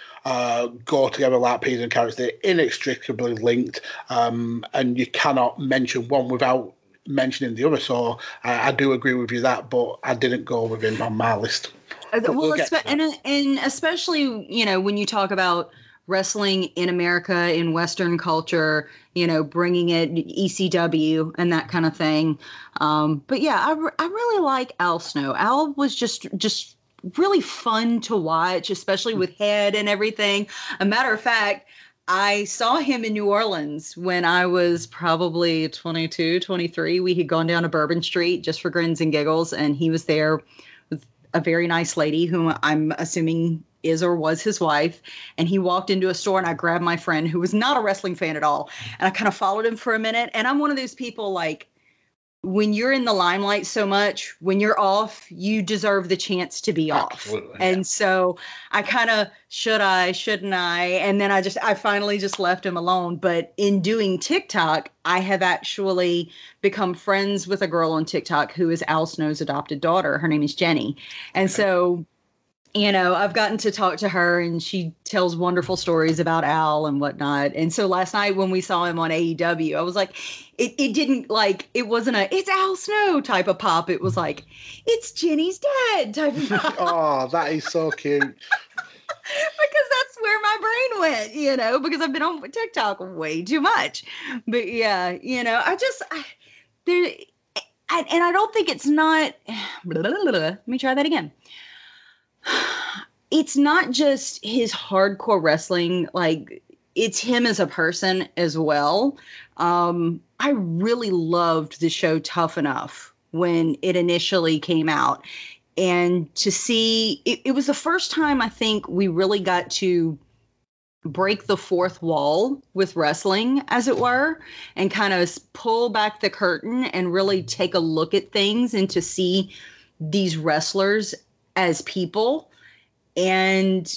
go together like peas and carrots. They're inextricably linked, and you cannot mention one without mentioning the other. So I do agree with you that, but I didn't go with him on my list. Well, and especially when you talk about wrestling in America, in Western culture, bringing it ECW and that kind of thing. But yeah, I really like Al Snow. Al was just really fun to watch, especially with head and everything. A matter of fact, I saw him in New Orleans when I was probably 22, 23. We had gone down to Bourbon Street just for grins and giggles, and he was there with a very nice lady whom I'm assuming is or was his wife. And he walked into a store and I grabbed my friend who was not a wrestling fan at all. And I kind of followed him for a minute. And I'm one of those people, like, when you're in the limelight so much, when you're off, you deserve the chance to be off. And so I kind of, shouldn't I? And then I finally just left him alone. But in doing TikTok, I have actually become friends with a girl on TikTok who is Al Snow's adopted daughter. Her name is Jenny. And so I've gotten to talk to her and she tells wonderful stories about Al and whatnot. And so last night when we saw him on AEW, I was like, it didn't like, it wasn't it's Al Snow type of pop. It was like, it's Jenny's dad type of pop. Oh, that is so cute. Because that's where my brain went, because I've been on TikTok way too much. But yeah, I don't think it's not, let me try that again. It's not just his hardcore wrestling, like it's him as a person as well. I really loved the show Tough Enough when it initially came out. And to see, it was the first time I think we really got to break the fourth wall with wrestling, as it were, and kind of pull back the curtain and really take a look at things and to see these wrestlers as people. And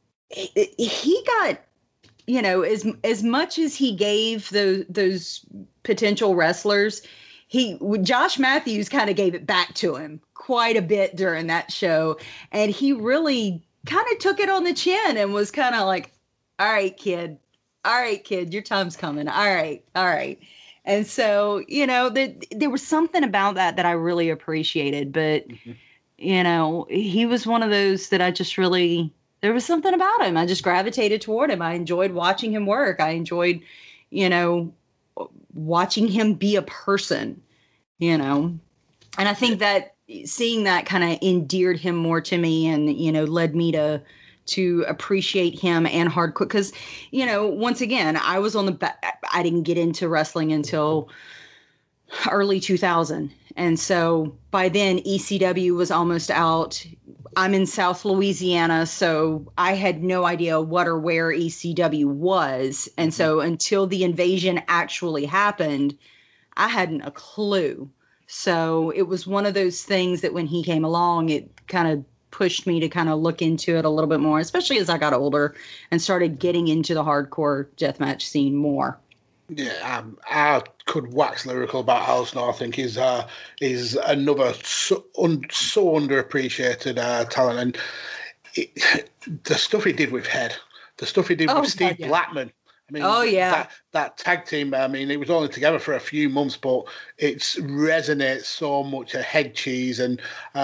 he got, you know, as much as he gave those potential wrestlers, Josh Matthews kind of gave it back to him quite a bit during that show. And he really kind of took it on the chin and was kind of like, all right, kid, your time's coming. All right. And so, you know, there was something about that I really appreciated. But, you know, he was one of those that I just really, there was something about him. I just gravitated toward him. I enjoyed watching him work. I enjoyed, you know, watching him be a person, you know. And I think that seeing that kind of endeared him more to me and, you know, led me to appreciate him and hardcore. Because, you know, once again, I was I didn't get into wrestling until early 2000. And so by then ECW was almost out. I'm in South Louisiana, so I had no idea what or where ECW was. And so until the invasion actually happened, I hadn't a clue. So it was one of those things that when he came along, it kind of pushed me to kind of look into it a little bit more, especially as I got older and started getting into the hardcore deathmatch scene more. Yeah, I could wax lyrical about Al Snow. I think he's another so underappreciated talent, and the stuff he did with Head, the stuff he did with Steve Blackman. I mean, that tag team. I mean, it was only together for a few months, but it resonates so much. A Head cheese, and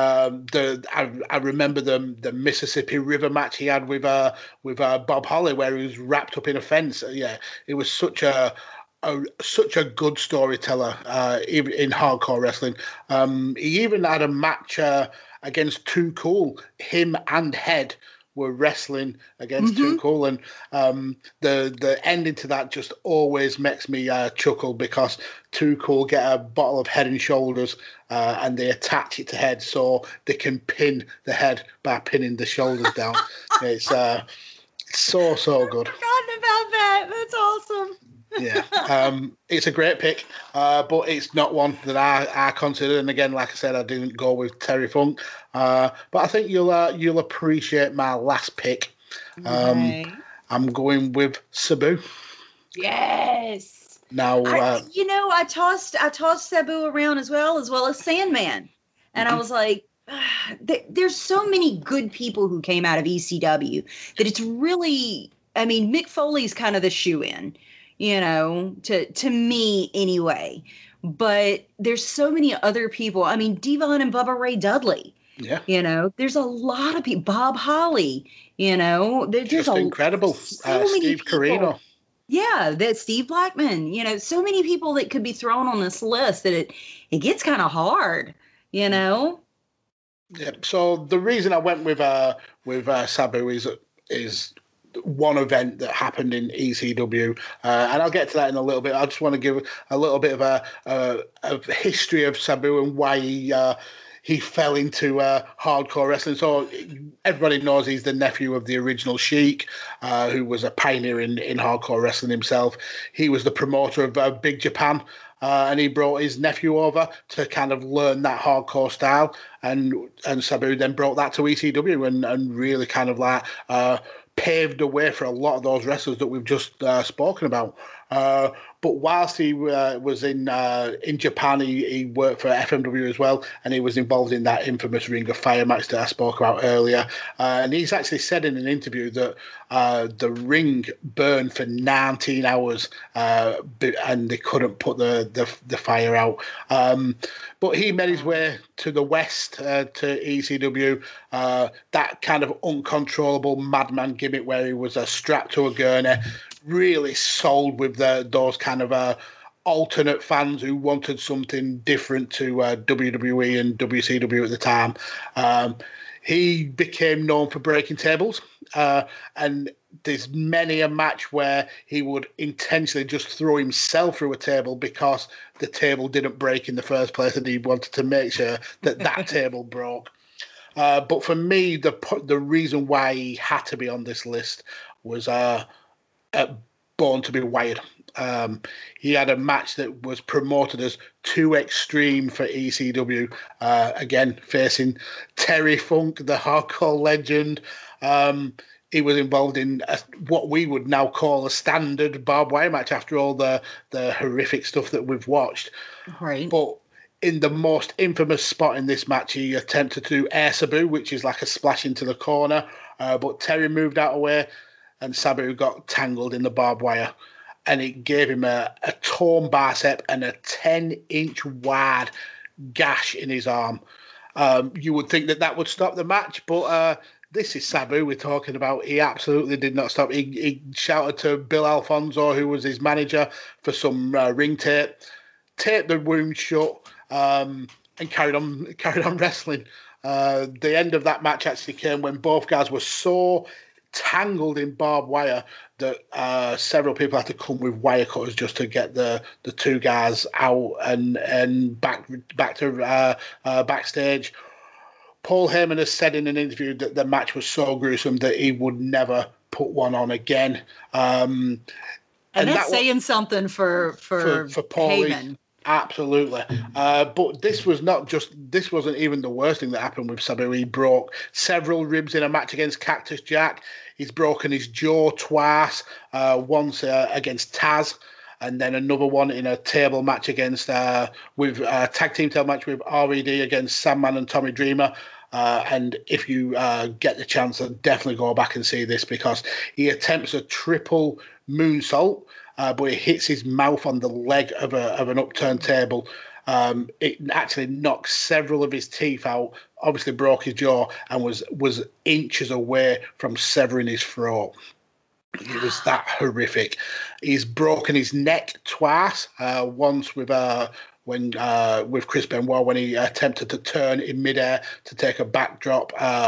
I remember the Mississippi River match he had with Bob Holly, where he was wrapped up in a fence. Yeah, it was such a good storyteller in hardcore wrestling. He even had a match against Too Cool. Him and Head were wrestling against Too Cool, and the ending to that just always makes me chuckle, because Too Cool get a bottle of Head and Shoulders and they attach it to Head so they can pin the Head by pinning the shoulders down. It's so good. I've forgotten about that. That's awesome. Yeah, it's a great pick, but it's not one that I consider. And again, like I said, I didn't go with Terry Funk, but I think you'll appreciate my last pick. Okay. I'm going with Sabu. Yes. Now, I tossed Sabu around as well as Sandman, and I was like, there's so many good people who came out of ECW that it's really, I mean, Mick Foley's kind of the shoe-in, you know, to me anyway. But there's so many other people. I mean, Devon and Bubba Ray Dudley. Yeah. You know, there's a lot of people. Bob Holly, you know. There's just incredible. Steve Corino. Yeah, that Steve Blackman. You know, so many people that could be thrown on this list that it gets kind of hard, you know. Yeah. So the reason I went with Sabu is one event that happened in ECW, and I'll get to that in a little bit. I just want to give a little bit of a history of Sabu and why he fell into hardcore wrestling. So everybody knows he's the nephew of the original Sheik, who was a pioneer in hardcore wrestling himself. He was the promoter of Big Japan, and he brought his nephew over to kind of learn that hardcore style. And Sabu then brought that to ECW and really kind of like paved the way for a lot of those wrestlers that we've just spoken about. But whilst he was in Japan, he worked for FMW as well, and he was involved in that infamous Ring of Fire match that I spoke about earlier. And he's actually said in an interview that the ring burned for 19 hours, and they couldn't put the fire out. But he made his way to the West, to ECW, that kind of uncontrollable madman gimmick where he was strapped to a gurney, really sold with those kind of alternate fans who wanted something different to WWE and WCW at the time. He became known for breaking tables, and there's many a match where he would intentionally just throw himself through a table because the table didn't break in the first place, and he wanted to make sure that table broke. But for me, the reason why he had to be on this list was Born to be Wired. He had a match that was promoted as Too Extreme for ECW, again facing Terry Funk, the hardcore legend. He was involved in what we would now call a standard barbed wire match after all the horrific stuff that we've watched. Right. But in the most infamous spot in this match, he attempted to do air Sabu, which is like a splash into the corner. But Terry moved out of the way, and Sabu got tangled in the barbed wire. And it gave him a torn bicep and a 10-inch wide gash in his arm. You would think that would stop the match, but this is Sabu we're talking about. He absolutely did not stop. He shouted to Bill Alfonso, who was his manager, for some ring tape, taped the wound shut, and carried on wrestling. The end of that match actually came when both guys were so tangled in barbed wire that several people had to come with wire cutters just to get the two guys out and back to backstage. Paul Heyman has said in an interview that the match was so gruesome that he would never put one on again. And that's saying something for Paul Heyman. Absolutely. But this wasn't even the worst thing that happened with Sabu. He broke several ribs in a match against Cactus Jack. He's broken his jaw twice, once against Taz, and then another one in a table match against with a tag team table match with RED against Sandman and Tommy Dreamer. And if you get the chance, definitely go back and see this, because he attempts a triple moonsault, but he hits his mouth on the leg of an upturned table. It actually knocked several of his teeth out, obviously broke his jaw, and was inches away from severing his throat. It was that horrific. He's broken his neck twice, once with Chris Benoit when he attempted to turn in midair to take a backdrop,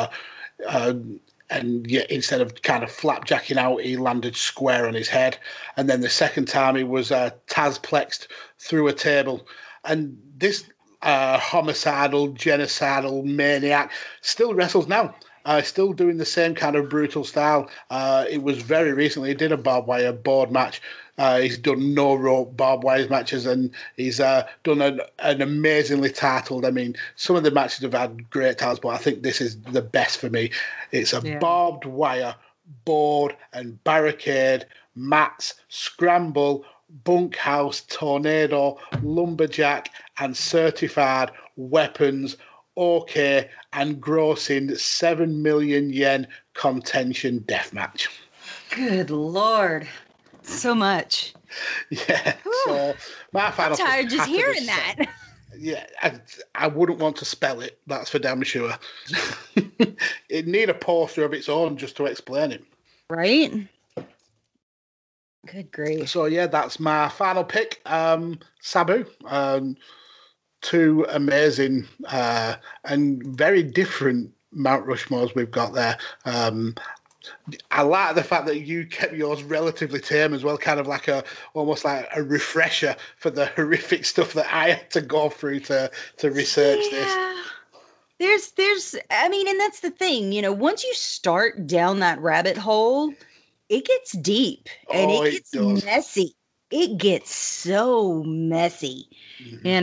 and yet instead of kind of flapjacking out, he landed square on his head. And then the second time he was Tazplexed through a table. And this homicidal, genocidal maniac still wrestles now. Still doing the same kind of brutal style. It was very recently, he did a barbed wire board match. He's done no rope barbed wire matches, and he's done an amazingly titled. I mean, some of the matches have had great titles, but I think this is the best for me. It's a barbed wire, board and barricade, mats, scramble, bunkhouse, tornado, lumberjack, and certified weapons. Okay, and grossing 7 million yen contention deathmatch. Good Lord. So much. Yeah. So my final. I'm tired just hearing that. Yeah, I wouldn't want to spell it. That's for damn sure. It need a poster of its own just to explain it. Right. Good grief. So yeah, that's my final pick. Sabu. Two amazing and very different Mount Rushmores we've got there. I like the fact that you kept yours relatively tame as well, kind of like almost like a refresher for the horrific stuff that I had to go through to research this. There's I mean, and that's the thing, once you start down that rabbit hole, it gets deep and it gets messy. It gets so messy, and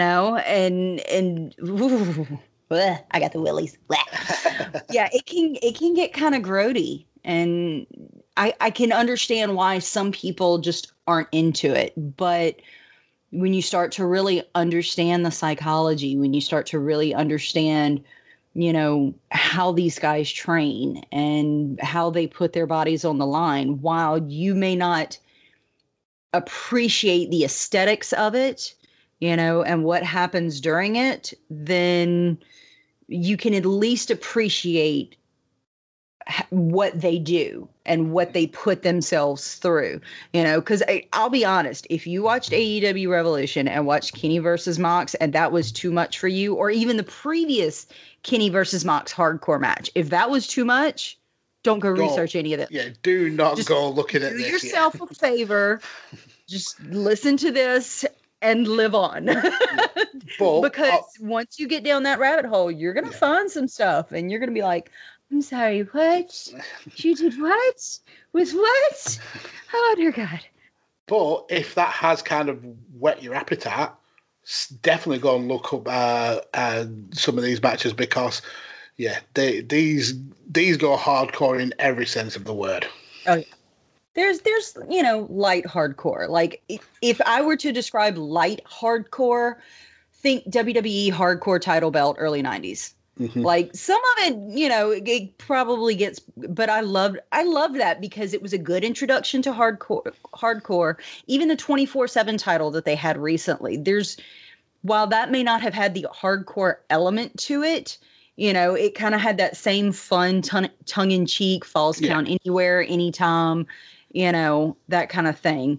ooh, I got the willies. Yeah, it can get kind of grody, and I can understand why some people just aren't into it. But when you start to really understand the psychology, when you start to really understand, how these guys train and how they put their bodies on the line, while you may not appreciate the aesthetics of it, and what happens during it, then you can at least appreciate what they do and what they put themselves through, because I'll be honest, if you watched AEW Revolution and watched Kenny versus Mox and that was too much for you, or even the previous Kenny versus Mox hardcore match, if that was too much, don't go research any of it. Yeah, do not go looking at this. Do yourself a favor. Just listen to this and live on. Because once you get down that rabbit hole, you're going to find some stuff and you're going to be like, I'm sorry, what? You did what? With what? Oh, dear God. But if that has kind of whet your appetite, definitely go and look up some of these matches because, yeah, these go hardcore in every sense of the word. Oh, yeah. There's light hardcore. Like, if I were to describe light hardcore, think WWE hardcore title belt early 90s. Mm-hmm. Like, some of it, it probably gets, but I loved that because it was a good introduction to hardcore. Even the 24/7 title that they had recently, while that may not have had the hardcore element to it, it kind of had that same fun tongue-in-cheek falls count anywhere, anytime, that kind of thing.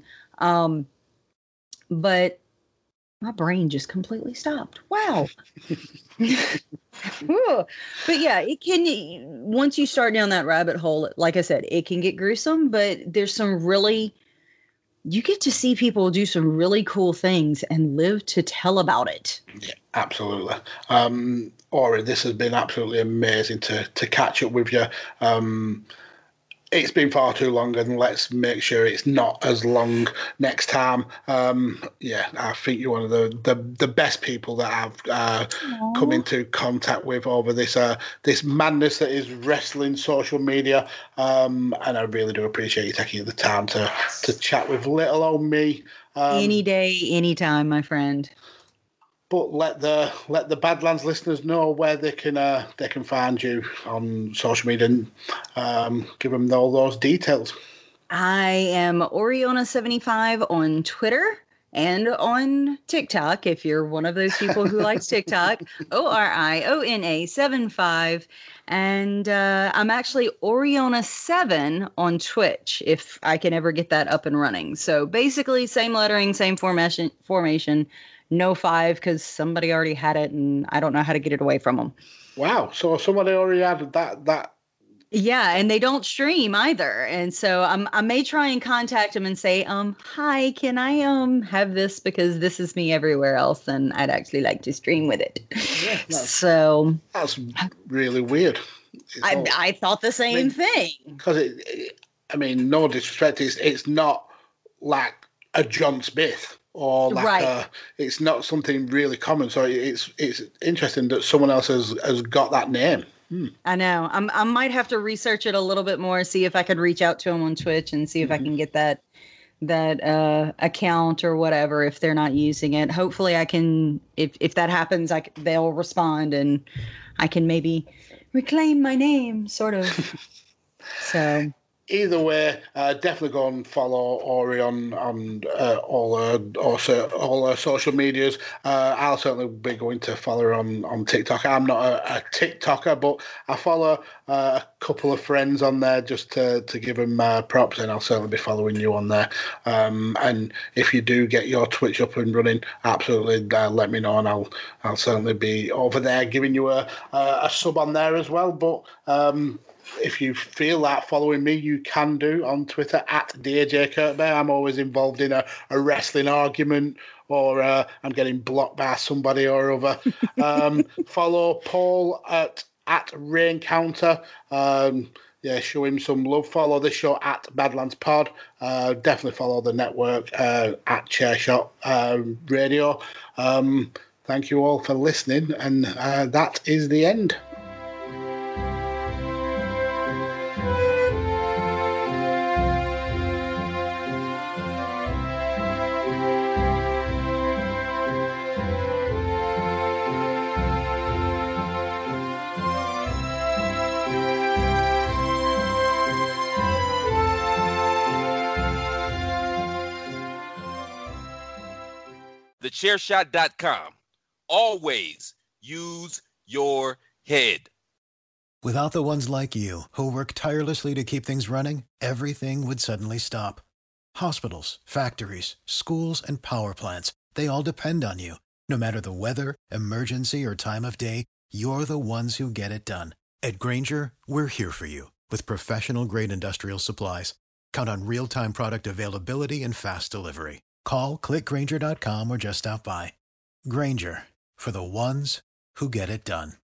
But my brain just completely stopped. Wow. But yeah, it can, once you start down that rabbit hole, like I said, it can get gruesome, but there's you get to see people do some really cool things and live to tell about it. Yeah, absolutely. Ori, this has been absolutely amazing to catch up with you. It's been far too long, and let's make sure it's not as long next time. I think you're one of the best people that I've come into contact with over this madness that is wrestling social media, and I really do appreciate you taking the time to chat with little old me. Any day, anytime, my friend. But let the Badlands listeners know where they can find you on social media and give them all those details. I am Oriona75 on Twitter and on TikTok. If you're one of those people who likes TikTok, ORIONA75. And I'm actually Oriona7 on Twitch, if I can ever get that up and running. So basically, same lettering, same formation. No 5 because somebody already had it and I don't know how to get it away from them. Wow. So somebody already added that. Yeah. And they don't stream either. And so I may try and contact them and say, hi, can I have this? Because this is me everywhere else and I'd actually like to stream with it. Yeah, that's really weird. I thought the same thing. Because no disrespect, it's not like a John Smith. Or like it's not something really common, so it's interesting that someone else has got that name. I know. I might have to research it a little bit more, see if I could reach out to them on Twitch and see if I can get that account or whatever if they're not using it. Hopefully, I can. If that happens, they'll respond and I can maybe reclaim my name, sort of. So. Either way, definitely go and follow Ori on all her social medias. I'll certainly be going to follow her on TikTok. I'm not a TikToker, but I follow a couple of friends on there just to give them props, and I'll certainly be following you on there. And if you do get your Twitch up and running, absolutely let me know, and I'll certainly be over there giving you a sub on there as well. But if you feel like following me, you can do on Twitter at DJ Kirkbear. I'm always involved in a wrestling argument or I'm getting blocked by somebody or other. Follow Paul at Raincounter. Show him some love. Follow the show at Badlands Pod. Definitely follow the network at Chairshot Radio. Thank you all for listening, and that is the end. TheChairShot.com. Always use your head. Without the ones like you, who work tirelessly to keep things running, everything would suddenly stop. Hospitals, factories, schools, and power plants, they all depend on you. No matter the weather, emergency, or time of day, you're the ones who get it done. At Grainger, we're here for you with professional-grade industrial supplies. Count on real-time product availability and fast delivery. Call, click Grainger.com, or just stop by. Grainger, for the ones who get it done.